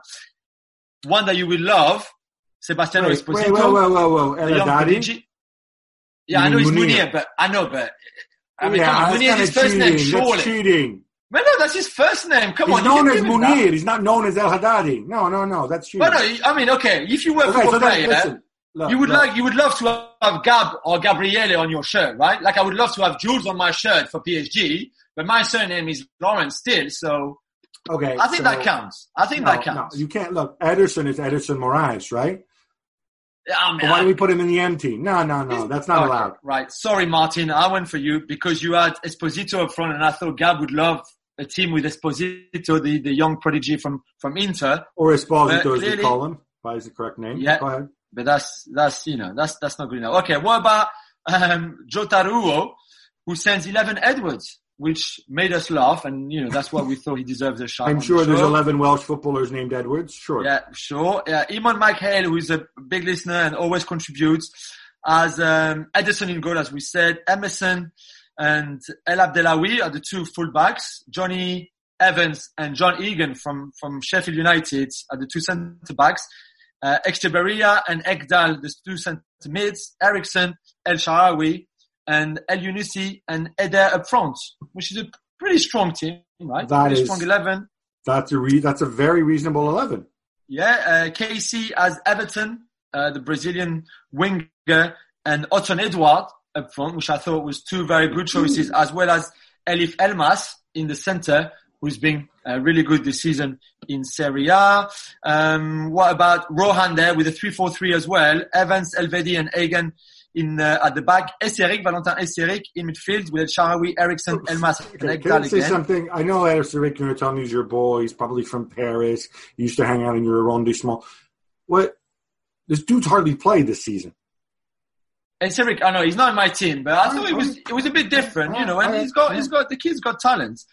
S2: One that you will love, Sebastiano
S1: wait,
S2: Esposito.
S1: Wait, whoa, whoa, whoa, whoa. El Haddadi?
S2: Yeah, I know it's Munir, but I know, but I mean,
S1: yeah,
S2: come on, Munir is his first
S1: cheating.
S2: name, surely.
S1: That's cheating.
S2: Man, no, that's his first name. Come
S1: He's
S2: on.
S1: He's known as
S2: Munir.
S1: He's not known as El Haddadi. No, no, no. That's cheating.
S2: But no, I mean, okay, if you were a
S1: okay,
S2: football
S1: so
S2: player,
S1: listen, look,
S2: you would
S1: look.
S2: like, you would love to have Gab or Gabriele on your shirt, right? Like I would love to have Jules on my shirt for P S G, but my surname is Lawrence still, so.
S1: Okay.
S2: I think
S1: so,
S2: that counts. I think
S1: no,
S2: that counts.
S1: No, you can't look. Ederson is Ederson Moraes, right?
S2: I mean,
S1: but why
S2: I,
S1: do we put him in the M team? No, no, no. That's not
S2: okay,
S1: allowed.
S2: Right. Sorry, Martin. I went for you because you had Esposito up front, and I thought Gab would love a team with Esposito, the, the young prodigy from, from Inter.
S1: Or Esposito, as
S2: clearly,
S1: we call him. By his correct name.
S2: Yeah.
S1: Go ahead.
S2: But that's, that's, you know, that's, that's not good enough. Okay. What about, um, Jotaro, who sends eleven Edwards, which made us laugh. And, you know, that's why we thought he deserves a shot.
S1: I'm sure the there's eleven Welsh footballers named Edwards. Sure.
S2: Yeah, sure. Yeah. Iman McHale, who is a big listener and always contributes, as, um, Ederson in goal, as we said, Emerson and El Abdelawi are the two fullbacks. Johnny Evans and John Egan from, from Sheffield United are the two centre backs. Uh, Echeverria and Ekdal, the two centre mids. Eriksson, El Shaarawy, and El Yunusi and Eder up front, which is a pretty strong team, right?
S1: That
S2: pretty
S1: is,
S2: strong eleven.
S1: That's a re- that's a very reasonable eleven.
S2: Yeah, uh, K C as Everton, uh, the Brazilian winger, and Otton Edouard up front, which I thought was two very good choices, mm. as well as Elif Elmas in the centre, who's been uh, really good this season in Serie A. Um, what about Rohan there with a three four three as well? Evans, Elvedi, and Egan in uh, at the back. Eseric, Valentin Eseric in midfield with Shaarawy, Eriksson, Elmas,
S1: okay,
S2: and Ekdal
S1: can I say
S2: again.
S1: something? I know Eseric, you're telling me he's your boy. He's probably from Paris. He used to hang out in your arrondissement. What? This dude's hardly played this season.
S2: Eseric, I know he's not in my team, but I thought it was it was a bit different, you know. And he's got he's got the kid's got talent.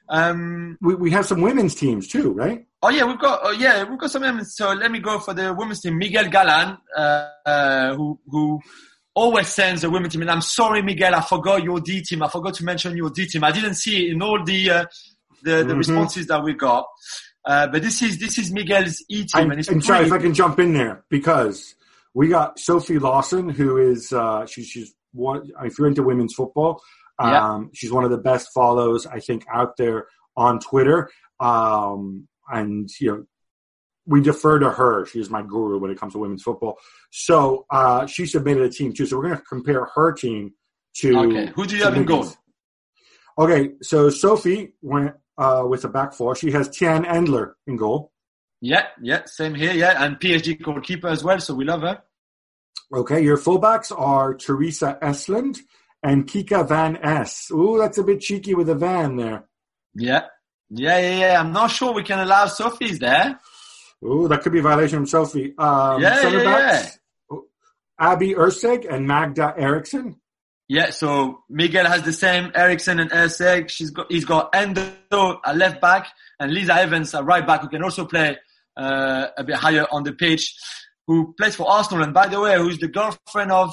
S2: Um,
S1: we we have some women's teams too, right?
S2: Oh yeah, we've got oh yeah, we've got some women. So let me go for the women's team. Miguel Galan, uh, uh, who who always sends the women's team. And I'm sorry, Miguel, I forgot your D team. I forgot to mention your D team. I didn't see it in all the uh, the, the mm-hmm. responses that we got. Uh, but this is this is Miguel's E team.
S1: I'm,
S2: and it's
S1: I'm
S2: pretty...
S1: sorry if I can jump in there because we got Sophie Lawson, who is uh, she's she's one. If you're into women's football, um, yeah. she's one of the best follows I think out there on Twitter. Um, and you know, we defer to her. She's my guru when it comes to women's football. So uh, she submitted a team too. So we're going to compare her team to.
S2: Okay, who do you have in goal?
S1: Okay, so Sophie went uh, with a back four. She has Tian Endler in goal.
S2: Yeah, yeah, same here. Yeah, and P S G goalkeeper as well. So we love her.
S1: Okay, your fullbacks are Teresa Esland and Kika Van Es. Ooh, that's a bit cheeky with a van there.
S2: Yeah, yeah, yeah, yeah. I'm not sure we can allow Sophie's there.
S1: Ooh, that could be a violation from Sophie. Um,
S2: yeah,
S1: center
S2: yeah,
S1: backs,
S2: yeah.
S1: Abby Erseg and Magda Eriksson.
S2: Yeah, so Miguel has the same, Eriksson and Erseg. She's got, he's got Endo at left back and Lisa Evans at right back, who can also play uh, a bit higher on the pitch, who plays for Arsenal. And by the way, who's the girlfriend of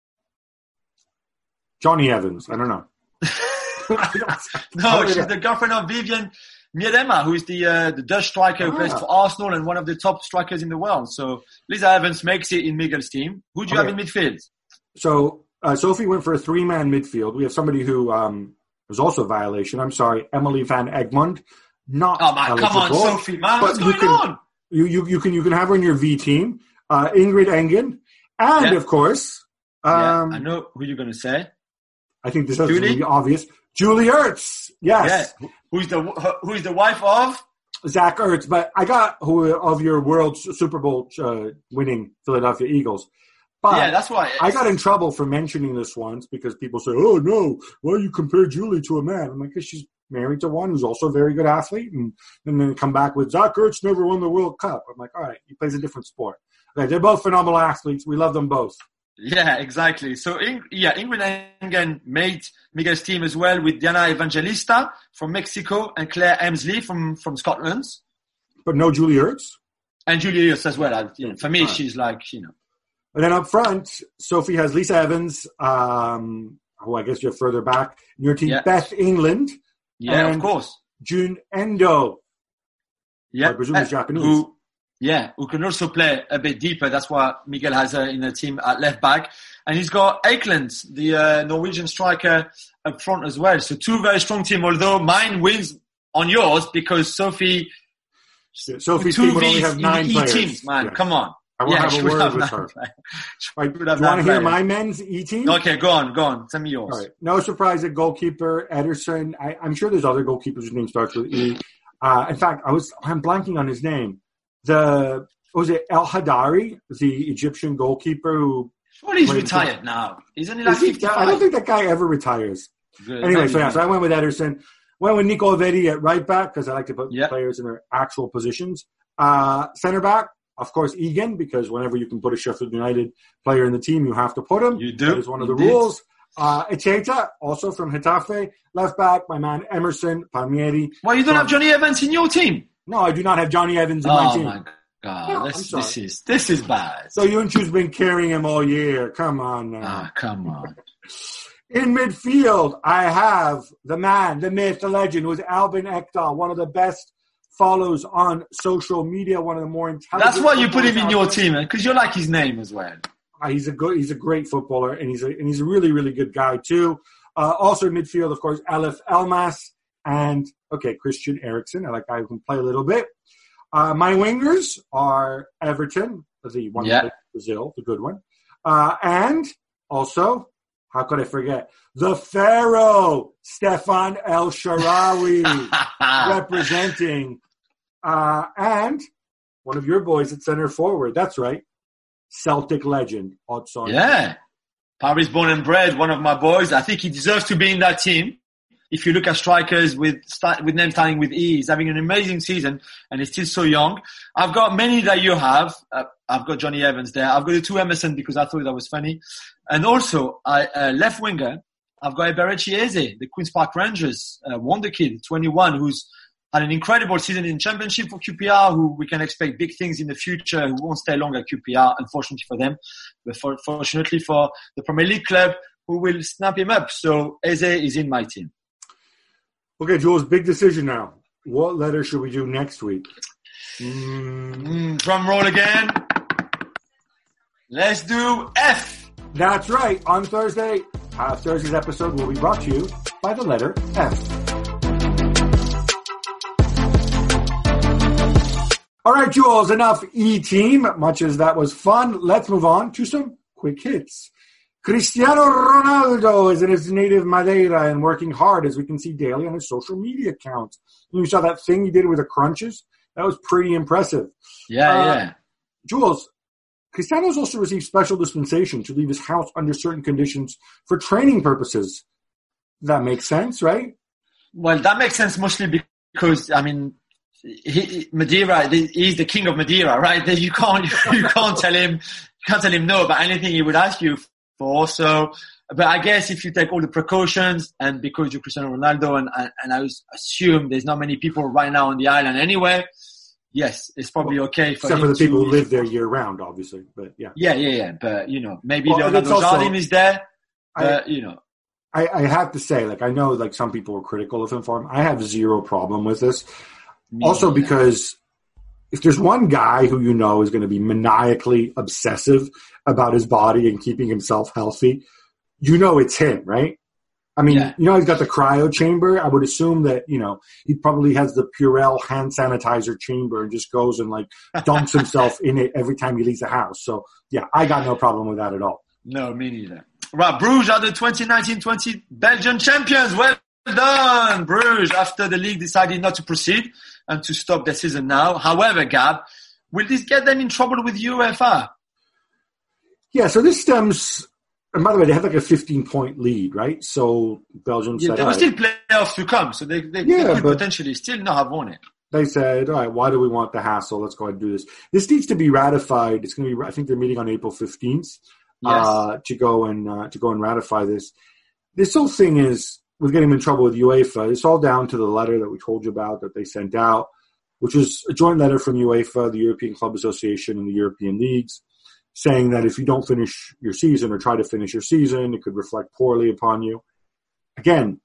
S1: Johnny Evans? I don't know.
S2: No, she's the girlfriend of Vivian Miedema, who is the uh, the Dutch striker who ah. plays for Arsenal and one of the top strikers in the world. So Lisa Evans makes it in Miguel's team. Who do you okay. have in midfield?
S1: So uh, Sophie went for a three-man midfield. We have somebody who um, was also a violation. I'm sorry, Emily Van Egmond. Not
S2: oh man,
S1: eligible,
S2: come on, Sophie, man, what's going
S1: can,
S2: on?
S1: You you you can you can have her in your V team. Uh, Ingrid Engen, and
S2: yeah.
S1: of course, um,
S2: yeah, I know who you're going to say.
S1: I think this is really obvious. Julie Ertz, yes.
S2: Yeah. Who's the who's the wife of
S1: Zach Ertz? But I got who of your World Super Bowl uh, winning Philadelphia Eagles. But
S2: yeah, that's why
S1: I got in trouble for mentioning this once because people say, "Oh no, why you compare Julie to a man?" I'm like, because she's married to one who's also a very good athlete, and, and then come back with Zach Ertz never won the World Cup. I'm like, all right, he plays a different sport. Okay, they're both phenomenal athletes. We love them both.
S2: Yeah, exactly. So, yeah, Ingrid Engen made Miguel's team as well with Diana Evangelista from Mexico and Claire Emsley from, from Scotland.
S1: But no Julie Ertz?
S2: And Julie Ertz as well. I, you know, for me, right. she's like, you know.
S1: And then up front, Sophie has Lisa Evans, um, who I guess you're further back. In your team, yeah. Beth England.
S2: Yeah,
S1: and
S2: of course.
S1: June Endo.
S2: Yeah.
S1: I presume is Japanese.
S2: Who, Yeah, who can also play a bit deeper. That's why Miguel has her in the team at left back. And he's got Eikeland, the uh, Norwegian striker, up front as well. So two very strong teams, although mine wins on yours because Sophie...
S1: Yeah, Sophie's team would only have nine players.
S2: Teams, man, yeah. Come on.
S1: I won't
S2: yeah,
S1: have a word have with her. Right, do you want to hear my men's E-team?
S2: Okay, go on, go on. Send me yours.
S1: All right. No surprise at goalkeeper, Ederson. I, I'm sure there's other goalkeepers whose name starts with E. Uh, in fact, I was, I'm blanking on his name. The was it El Hadari, the Egyptian goalkeeper who?
S2: Well, he's retired for, now. Isn't he like fifty-five?
S1: I don't think that guy ever retires.
S2: Good.
S1: Anyway,
S2: Maybe
S1: so yeah, so I went with Ederson. Went with Nico Vetti at right back because I like to put
S2: yep.
S1: players in their actual positions. Uh, center back, of course, Egan, because whenever you can put a Sheffield United player in the team, you have to put him.
S2: You do.
S1: That is one of
S2: you
S1: the
S2: did.
S1: rules. Uh, Echeta, also from Getafe. Left back, my man Emerson Palmieri.
S2: Well, you don't
S1: from,
S2: have Johnny Evans in your team?
S1: No, I do not have Johnny Evans in
S2: oh,
S1: my team.
S2: My God. God, this, this is this is bad.
S1: So Yunchu's been carrying him all year. Come on now.
S2: Ah, come on.
S1: In midfield, I have the man, the myth, the legend, who is Albin Ekdal, one of the best follows on social media, one of the more intelligent.
S2: That's why you put him in your team, because you like his name as well.
S1: Uh, he's a good, he's a great footballer, and he's a and he's a really really good guy too. Uh, also in midfield, of course, Elif Elmas and okay Christian Eriksen. I like guy who can play a little bit. Uh, my wingers are Everton, the one
S2: yeah.
S1: from Brazil, the good one. Uh, and also, how could I forget? The Pharaoh, Stefan El Shaarawy, representing. Uh, and one of your boys at center forward. That's right. Celtic legend, Oddsson.
S2: Yeah. Paris born and bred, one of my boys. I think he deserves to be in that team. If you look at strikers with with names starting with E, he's having an amazing season and he's still so young. I've got many that you have. Uh, I've got Johnny Evans there. I've got the two Emerson because I thought that was funny. And also, I, uh, left winger, I've got Eberechi Eze, the Queen's Park Rangers, uh, wonder kid, twenty-one, who's had an incredible season in Championship for Q P R, who we can expect big things in the future, who won't stay long at Q P R, unfortunately for them, but for, fortunately for the Premier League club, who will snap him up. So Eze is in my team.
S1: Okay, Jules, big decision now. What letter should we do next week?
S2: Mm. Mm, drum roll again. Let's do F.
S1: That's right. On Thursday, uh, Thursday's episode will be brought to you by the letter F. All right, Jules, enough E-team. Much as that was fun, let's move on to some quick hits. Cristiano Ronaldo is in his native Madeira and working hard, as we can see daily on his social media accounts. You saw that thing he did with the crunches? That was pretty impressive.
S2: Yeah, uh, yeah.
S1: Jules, Cristiano's also received special dispensation to leave his house under certain conditions for training purposes. That makes sense, right?
S2: Well, that makes sense mostly because, I mean, he, Madeira, he's the king of Madeira, right? You can't, you can't tell him, you can't tell him no about anything he would ask you for. So, but I guess if you take all the precautions, and because you're Cristiano Ronaldo, and, and, and I assume there's not many people right now on the island anyway, yes, it's probably
S1: well,
S2: okay for
S1: except
S2: him
S1: for the people
S2: to,
S1: who live there year round, obviously. But yeah,
S2: yeah, yeah, yeah. But you know, maybe
S1: well,
S2: Leonardo Jardim is there. But
S1: I,
S2: you know,
S1: I, I have to say, like, I know, like, some people are critical of him for him. I have zero problem with this. Me also, either. Because if there's one guy who you know is going to be maniacally obsessive about his body and keeping himself healthy, you know it's him, right? I mean, yeah. You know, he's got the cryo chamber. I would assume that, you know, he probably has the Purell hand sanitizer chamber and just goes and, like, dumps himself in it every time he leaves the house. So, yeah, I got no problem with that at all.
S2: No, me neither. Right, Bruges are the twenty nineteen twenty Belgian champions. Well done, Bruges, after the league decided not to proceed and to stop their season now. However, Gab, will this get them in trouble with UEFA?
S1: Yeah, so this stems... And by the way, they had like a fifteen-point lead, right? So Belgium
S2: yeah,
S1: said...
S2: there were still playoffs to come, so they, they,
S1: yeah,
S2: they could potentially still not have won it.
S1: They said, all right, why do we want the hassle? Let's go ahead and do this. This needs to be ratified. It's going to be, I think they're meeting on April fifteenth
S2: yes.
S1: uh, to go and uh, to go and ratify this. This whole thing is, with getting them in trouble with UEFA, it's all down to the letter that we told you about that they sent out, which was a joint letter from UEFA, the European Club Association, and the European leagues, saying that if you don't finish your season or try to finish your season, it could reflect poorly upon you. Again,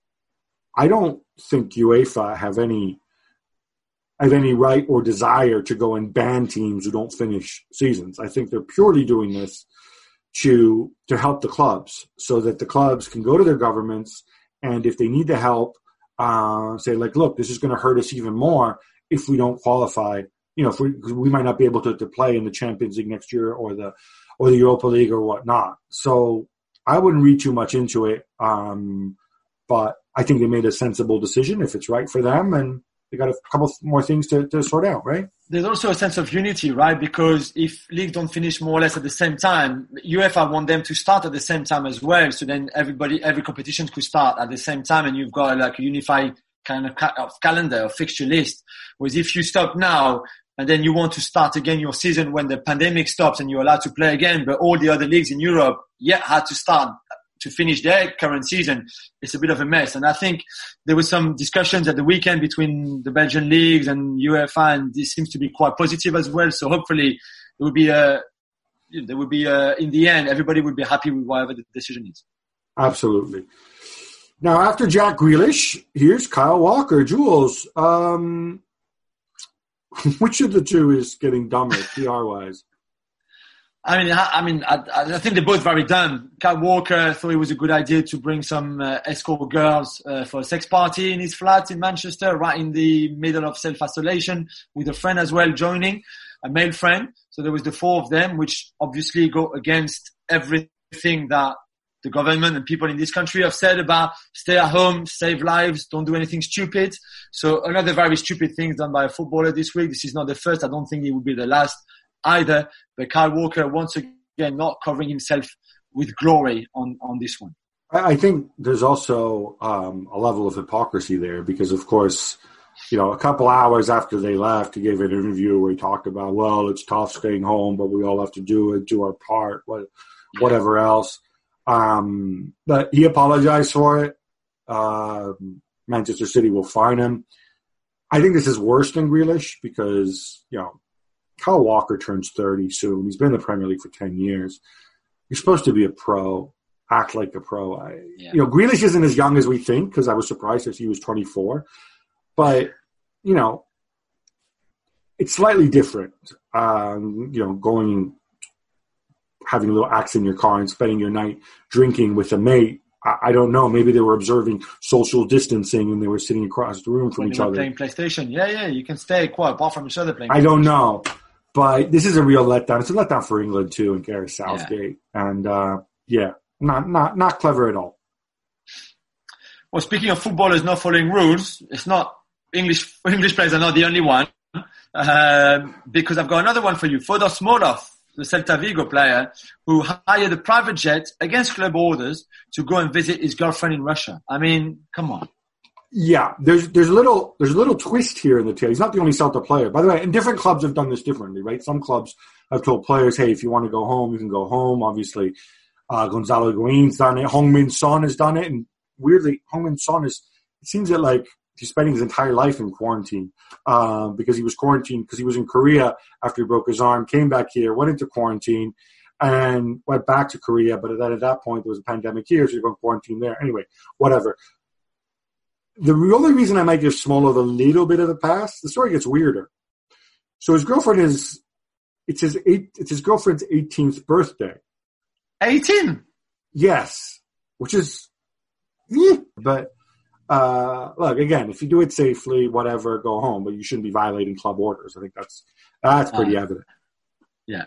S1: I don't think UEFA have any have any right or desire to go and ban teams who don't finish seasons. I think they're purely doing this to to help the clubs so that the clubs can go to their governments, and if they need the help, uh, say, like, look, this is going to hurt us even more if we don't qualify. You know, if we, we might not be able to, to play in the Champions League next year or the or the Europa League or whatnot. So I wouldn't read too much into it. Um, but I think they made a sensible decision if it's right for them, and they got a couple more things to, to sort out, right?
S2: There's also a sense of unity, right? Because if leagues don't finish more or less at the same time, UEFA want them to start at the same time as well. So then everybody, every competition could start at the same time, and you've got like a unified kind of, ca- of calendar or fixture list. Whereas if you stop now, and then you want to start again your season when the pandemic stops and you're allowed to play again, but all the other leagues in Europe, yeah, had to start to finish their current season. It's a bit of a mess. And I think there was some discussions at the weekend between the Belgian leagues and UEFA, and this seems to be quite positive as well. So hopefully it will be a, there will be a, in the end, everybody will be happy with whatever the decision is.
S1: Absolutely. Now, after Jack Grealish, here's Kyle Walker. Jules, um, which of the two is getting dumber, P R-wise?
S2: I mean, I, I mean, I, I think they're both very dumb. Kyle Walker thought it was a good idea to bring some uh, escort girls uh, for a sex party in his flat in Manchester, right in the middle of self-isolation, with a friend as well joining, a male friend. So there was the four of them, which obviously go against everything that the government and people in this country have said about stay at home, save lives, don't do anything stupid. So another very stupid thing done by a footballer this week. This is not the first. I don't think it will be the last either. But Kyle Walker, once again, not covering himself with glory on, on this one.
S1: I think there's also um, a level of hypocrisy there because, of course, you know, a couple hours after they left, he gave an interview where he talked about, well, it's tough staying home, but we all have to do it, do our part, what, whatever else. Um, but he apologized for it. Uh, Manchester City will fine him. I think this is worse than Grealish because, you know, Kyle Walker turns thirty soon. He's been in the Premier League for ten years. You're supposed to be a pro, act like a pro. I, yeah. You know, Grealish isn't as young as we think because I was surprised that he was twenty-four. But, you know, it's slightly different. Um, you know, going, having a little axe in your car and spending your night drinking with a mate. I, I don't know. Maybe they were observing social distancing and they were sitting across the room from
S2: when
S1: each
S2: they were
S1: other.
S2: Playing PlayStation. Yeah, yeah. You can stay quite apart from each other playing.
S1: I don't know. But this is a real letdown. It's a letdown for England too and Gareth Southgate. Yeah. And uh, yeah, not not not clever at all.
S2: Well, speaking of footballers not following rules, it's not English English players are not the only one. Uh, because I've got another one for you. Fodor Smolov, the Celta Vigo player, who hired a private jet against club orders to go and visit his girlfriend in Russia. I mean, come on.
S1: Yeah, there's there's a little there's a little twist here in the tale. He's not the only Celta player, by the way. And different clubs have done this differently, right? Some clubs have told players, "Hey, if you want to go home, you can go home." Obviously, uh, Gonzalo Higuain's done it. Heung-min Son has done it, and weirdly, Heung-min Son is. It seems that like he's spending his entire life in quarantine uh, because he was quarantined because he was in Korea after he broke his arm, came back here, went into quarantine, and went back to Korea. But then at that point, there was a pandemic here, so you're going quarantine there. Anyway, whatever. The only reason I might give Smolov a little bit of a pass, the story gets weirder. So his girlfriend is, it's his eight, it's his girlfriend's eighteenth birthday.
S2: eighteen?
S1: Yes. Which is, yeah. But, uh, look, again, if you do it safely, whatever, go home, but you shouldn't be violating club orders. I think that's, that's pretty uh, evident.
S2: Yeah.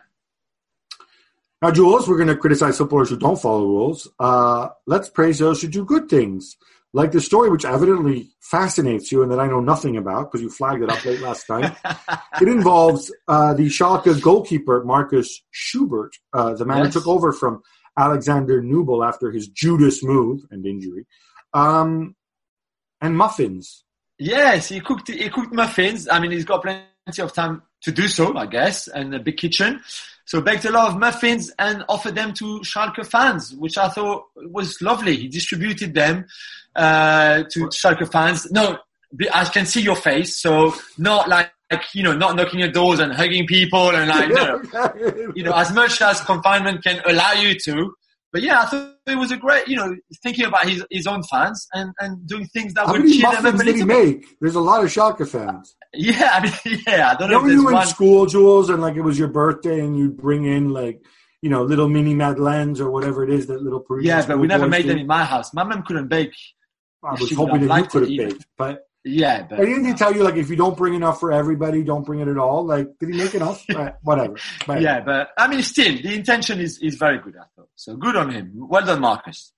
S1: Now, Jules, we're going to criticize footballers who don't follow rules. Uh, let's praise those who do good things. Like the story which evidently fascinates you and that I know nothing about because you flagged it up late last night. It involves uh, the Schalke goalkeeper, Marcus Schubert, uh, the man yes. who took over from Alexander Nubel after his Judas move and injury, um, and muffins.
S2: Yes, he cooked he cooked muffins. I mean, he's got plenty of time to do so, I guess, and a big kitchen. So baked a lot of muffins and offered them to Schalke fans, which I thought was lovely. He distributed them uh to Schalke fans. No, I can see your face, so not like, like you know, not knocking at doors and hugging people and like, no, you know, as much as confinement can allow you to. But yeah, I thought it was a great, you know, thinking about his his own fans and, and doing things that
S1: How
S2: would
S1: many
S2: cheer them up a
S1: muffins did he
S2: little bit.
S1: make? There's a lot of Schalke fans.
S2: Yeah, I mean, yeah, I don't know.
S1: Remember
S2: if
S1: you were
S2: one...
S1: in school, Jules, and like it was your birthday, and you'd bring in like, you know, little mini madeleines or whatever it is that little Parisian
S2: Yeah, but we never made
S1: do.
S2: them in my house. My mum couldn't bake.
S1: I was hoping that you could have baked, but
S2: yeah, but
S1: I didn't he tell you like if you don't bring enough for everybody, don't bring it at all. Like, did he make enough? Right, whatever. But,
S2: yeah, but I mean, still, the intention is is very good. I thought so. Good on him. Well done, Marcus.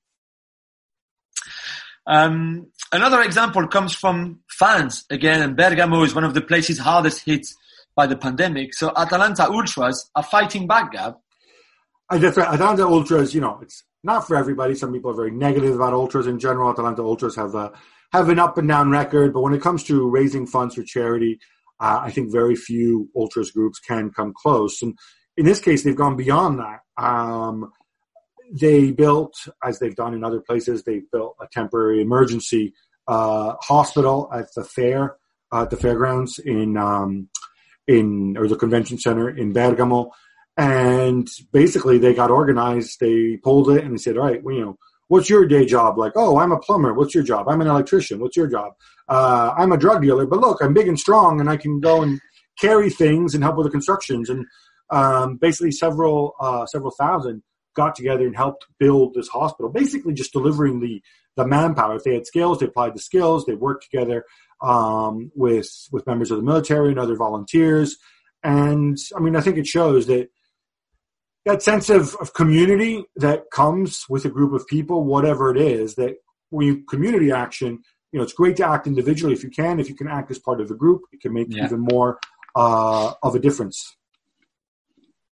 S2: Um, another example comes from fans again, and Bergamo is one of the places hardest hit by the pandemic. So Atalanta Ultras are fighting back, Gab.
S1: I just, Atalanta Ultras, you know, it's not for everybody. Some people are very negative about Ultras in general. Atalanta Ultras have a have an up and down record, but when it comes to raising funds for charity, uh, I think very few Ultras groups can come close. And in this case, they've gone beyond that. Um, They built, as they've done in other places, they built a temporary emergency uh, hospital at the fair, uh, at the fairgrounds in um, in or the convention center in Bergamo, and basically they got organized. They pulled it and they said, "All right, well, you know, what's your day job?" Like, "Oh, I'm a plumber. What's your job?" "I'm an electrician. What's your job?" Uh, "I'm a drug dealer, but look, I'm big and strong, and I can go and carry things and help with the constructions." And um, basically, several uh, several thousand got together and helped build this hospital, basically just delivering the, the manpower. If they had skills, they applied the skills, they worked together um, with with members of the military and other volunteers. And, I mean, I think it shows that that sense of, of community that comes with a group of people, whatever it is, that when you community action, you know, it's great to act individually if you can. If you can act as part of a group, it can make yeah. even more uh, of a difference.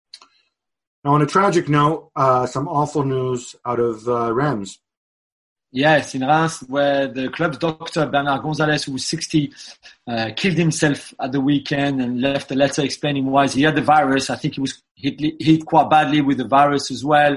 S1: Now, on a tragic note, uh, some awful news out of uh, Reims.
S2: Yes, in Reims, where the club's doctor, Bernard Gonzalez, who was sixty, uh, killed himself at the weekend and left a letter explaining why he had the virus. I think he was hit, hit quite badly with the virus as well.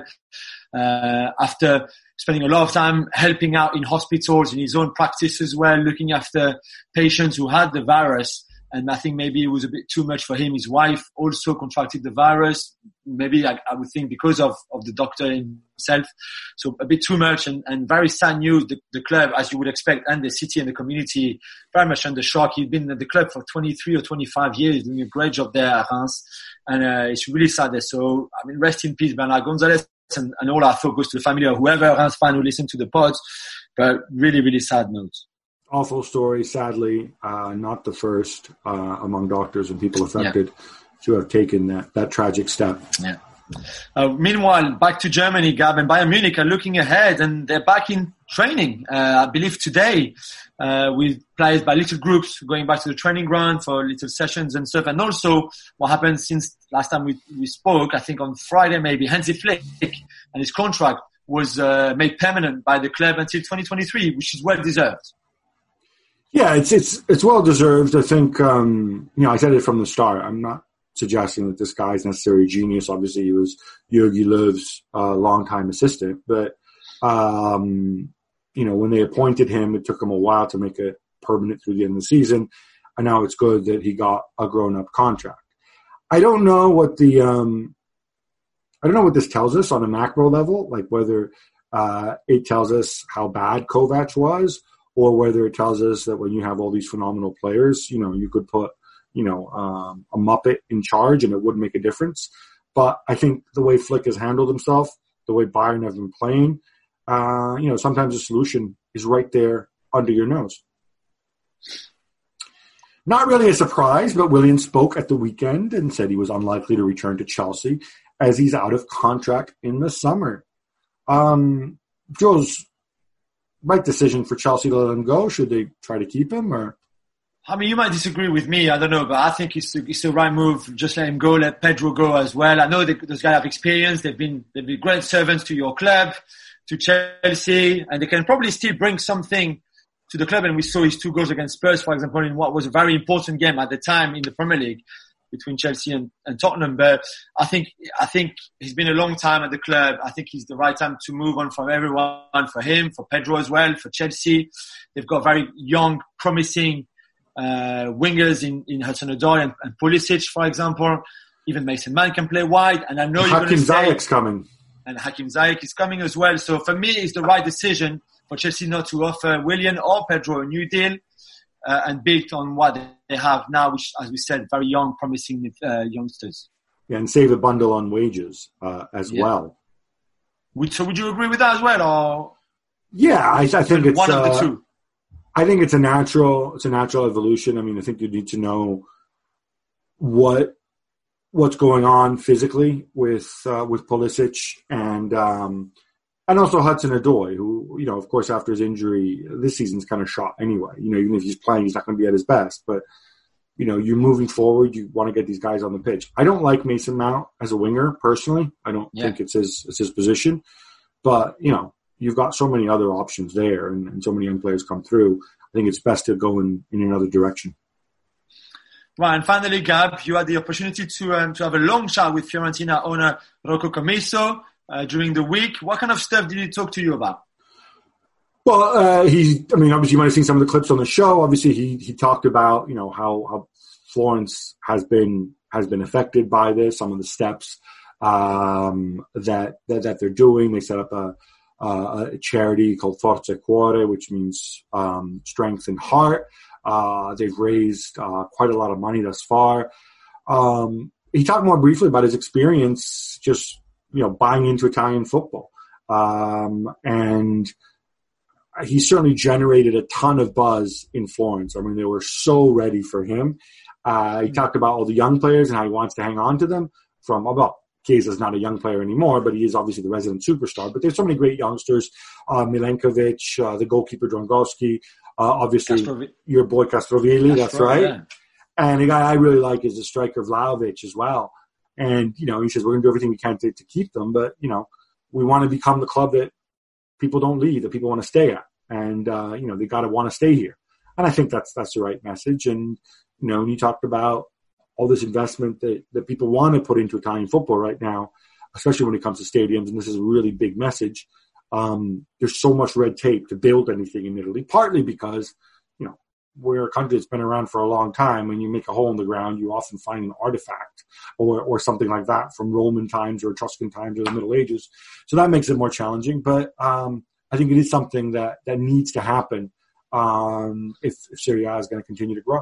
S2: Uh, after spending a lot of time helping out in hospitals, in his own practice as well, looking after patients who had the virus. And I think maybe it was a bit too much for him. His wife also contracted the virus. Maybe I, I would think because of, of the doctor himself. So a bit too much and, and very sad news. The, the club, as you would expect, and the city and the community very much under shock. He'd been at the club for twenty-three or twenty-five years, doing a great job there at Reims. And uh, it's really sad there. So, I mean, rest in peace, Bernard Gonzalez. And, and all our thought goes to the family or whoever Reims fan who listen to the pods. But really, really sad note.
S1: Awful story, sadly, uh, not the first uh, among doctors and people affected yeah. to have taken that, that tragic step.
S2: Yeah. Uh, meanwhile, back to Germany, Gab, and Bayern Munich are looking ahead, and they're back in training, uh, I believe today, uh, with players by little groups going back to the training ground for little sessions and stuff. And also what happened since last time we, we spoke, I think on Friday maybe, Hansi Flick and his contract was uh, made permanent by the club until twenty twenty-three, which is well deserved.
S1: Yeah, it's it's it's well deserved. I think um, you know I said it from the start. I'm not suggesting that this guy's necessarily a genius. Obviously, he was Jogi Löw's uh, longtime assistant, but um, you know when they appointed him, it took him a while to make it permanent through the end of the season, and now it's good that he got a grown-up contract. I don't know what the um, I don't know what this tells us on a macro level, like whether uh, it tells us how bad Kovac was, or whether it tells us that when you have all these phenomenal players, you know, you could put, you know, um, a Muppet in charge and it wouldn't make a difference. But I think the way Flick has handled himself, the way Bayern have been playing, uh, you know, sometimes the solution is right there under your nose. Not really a surprise, but Willian spoke at the weekend and said he was unlikely to return to Chelsea as he's out of contract in the summer. Um, Joe's right decision for Chelsea to let him go. Should they try to keep him? Or
S2: I mean, you might disagree with me. I don't know, but I think it's the, it's the right move. Just let him go. Let Pedro go as well. I know that those guys have experience. They've been they've been great servants to your club, to Chelsea, and they can probably still bring something to the club. And we saw his two goals against Spurs, for example, in what was a very important game at the time in the Premier League between Chelsea and, and Tottenham. But I think, I think he's been a long time at the club. I think it's the right time to move on from everyone, for him, for Pedro as well, for Chelsea. They've got very young, promising, uh, wingers in, in Hudson-Odoi and, and Pulisic, for example. Even Mason Mount can play wide. And I know you're going to say,
S1: Hakim Ziyech's coming.
S2: And Hakim Ziyech is coming as well. So for me, it's the right decision for Chelsea not to offer Willian or Pedro a new deal. Uh, and built on what they have now, which, as we said, very young, promising uh, youngsters.
S1: Yeah, and save a bundle on wages uh, as yeah. well.
S2: Would, so would you agree with that as well? Or
S1: yeah, I, I think it's
S2: one of the
S1: uh,
S2: two.
S1: I think it's a natural, it's a natural evolution. I mean, I think you need to know what what's going on physically with uh, with Pulisic and. Um, And also Hudson-Odoi, who, you know, of course, after his injury, this season's kind of shot anyway. You know, even if he's playing, he's not going to be at his best. But, you know, you're moving forward. You want to get these guys on the pitch. I don't like Mason Mount as a winger, personally. I don't yeah. think it's his it's his position. But, you know, you've got so many other options there and, and so many young players come through. I think it's best to go in, in another direction.
S2: Right, and finally, Gab, you had the opportunity to um, to have a long chat with Fiorentina owner Rocco Commisso. Uh, during the week. What kind of stuff did he talk to you about?
S1: Well, uh, he, I mean, obviously you might have seen some of the clips on the show. Obviously he, he talked about, you know, how, how Florence has been, has been affected by this, some of the steps, um, that, that, that they're doing. They set up a, a charity called Forza Cuore, which means, um, strength and heart. Uh, they've raised, uh, quite a lot of money thus far. Um, he talked more briefly about his experience just, you know, buying into Italian football. Um, and he certainly generated a ton of buzz in Florence. I mean, they were so ready for him. Uh, he talked about all the young players and how he wants to hang on to them from, well, Chiesa's not a young player anymore, but he is obviously the resident superstar. But there's so many great youngsters, uh, Milenkovic, uh, the goalkeeper Drongowski, uh, obviously Castrovi- your boy Castrovilli, Castro, that's right. Yeah. And a guy I really like is the striker Vlahovic as well. And, you know, he says, we're going to do everything we can to, to keep them. But, you know, we want to become the club that people don't leave, that people want to stay at. And, uh, you know, they got to want to stay here. And I think that's that's the right message. And, you know, when you talked about all this investment that, that people want to put into Italian football right now, especially when it comes to stadiums, and this is a really big message, um, there's so much red tape to build anything in Italy, partly because, you know, we're a country that's been around for a long time. When you make a hole in the ground, you often find an artifact or, or something like that from Roman times or Etruscan times or the Middle Ages. So that makes it more challenging. But um, I think it is something that, that needs to happen um, if, if Serie A is going to continue to grow.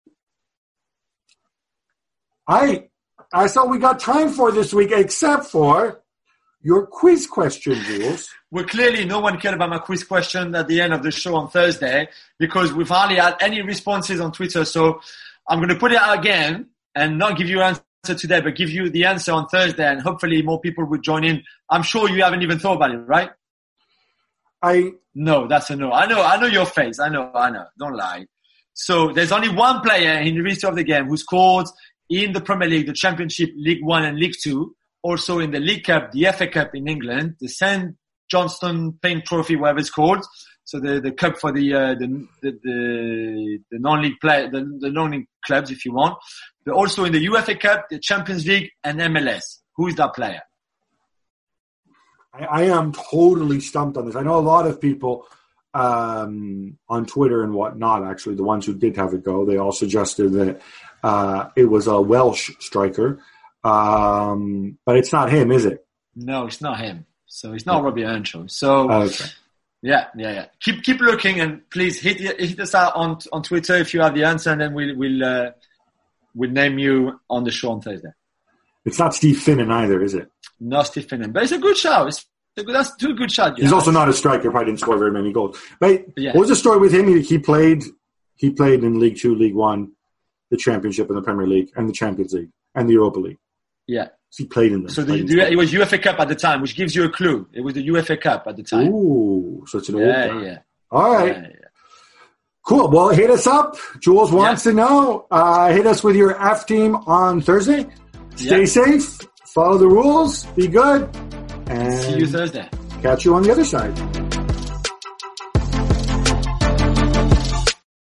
S1: I, that's all we got time for this week, except for your quiz question, Jules.
S2: Well, clearly no one cared about my quiz question at the end of the show on Thursday because we've hardly had any responses on Twitter. So I'm going to put it out again and not give you an answer today, but give you the answer on Thursday, and hopefully more people would join in. I'm sure you haven't even thought about it, right?
S1: I
S2: No, that's a no. I know, I know your face. I know, I know. Don't lie. So there's only one player in the history of the game who scored in the Premier League, the Championship, League One and League Two, also in the League Cup, the F A Cup in England, the Saint Johnston Paint Trophy, whatever it's called. So the, the cup for the, uh, the, the, the, the non-league play, the, the non-league clubs, if you want. But also in the U F A Cup, the Champions League and M L S. Who is that player?
S1: I, I am totally stumped on this. I know a lot of people, um, on Twitter and whatnot, actually, the ones who did have a go, they all suggested that, uh, it was a Welsh striker. Um, but it's not him, is it?
S2: No, it's not him. So it's not Robbie Earnshaw. So
S1: okay.
S2: yeah, yeah, yeah. Keep keep looking, and please hit hit us out on on Twitter if you have the answer, and then we'll we'll uh, we'll name you on the show on Thursday.
S1: It's not Steve Finnan either, is it?
S2: No, Steve Finnan, but it's a good show. It's a good, that's a good shot.
S1: He's also not a striker. Probably didn't score very many goals. But
S2: yeah.
S1: What was the story with him? He, he played he played in League Two, League One, the Championship, and the Premier League, and the Champions League, and the Europa League.
S2: Yeah.
S1: He played in them.
S2: So the, the, it was U F A Cup at the time, which gives you a clue. It was the U F A Cup at the time.
S1: Ooh, so it's an old
S2: yeah,
S1: guy.
S2: yeah.
S1: All right.
S2: Yeah, yeah.
S1: Cool. Well, hit us up. Jules wants
S2: yeah.
S1: to know. Uh, hit us with your F team on Thursday. Stay
S2: yeah.
S1: safe. Follow the rules. Be good. And
S2: see you Thursday.
S1: Catch you on the other side.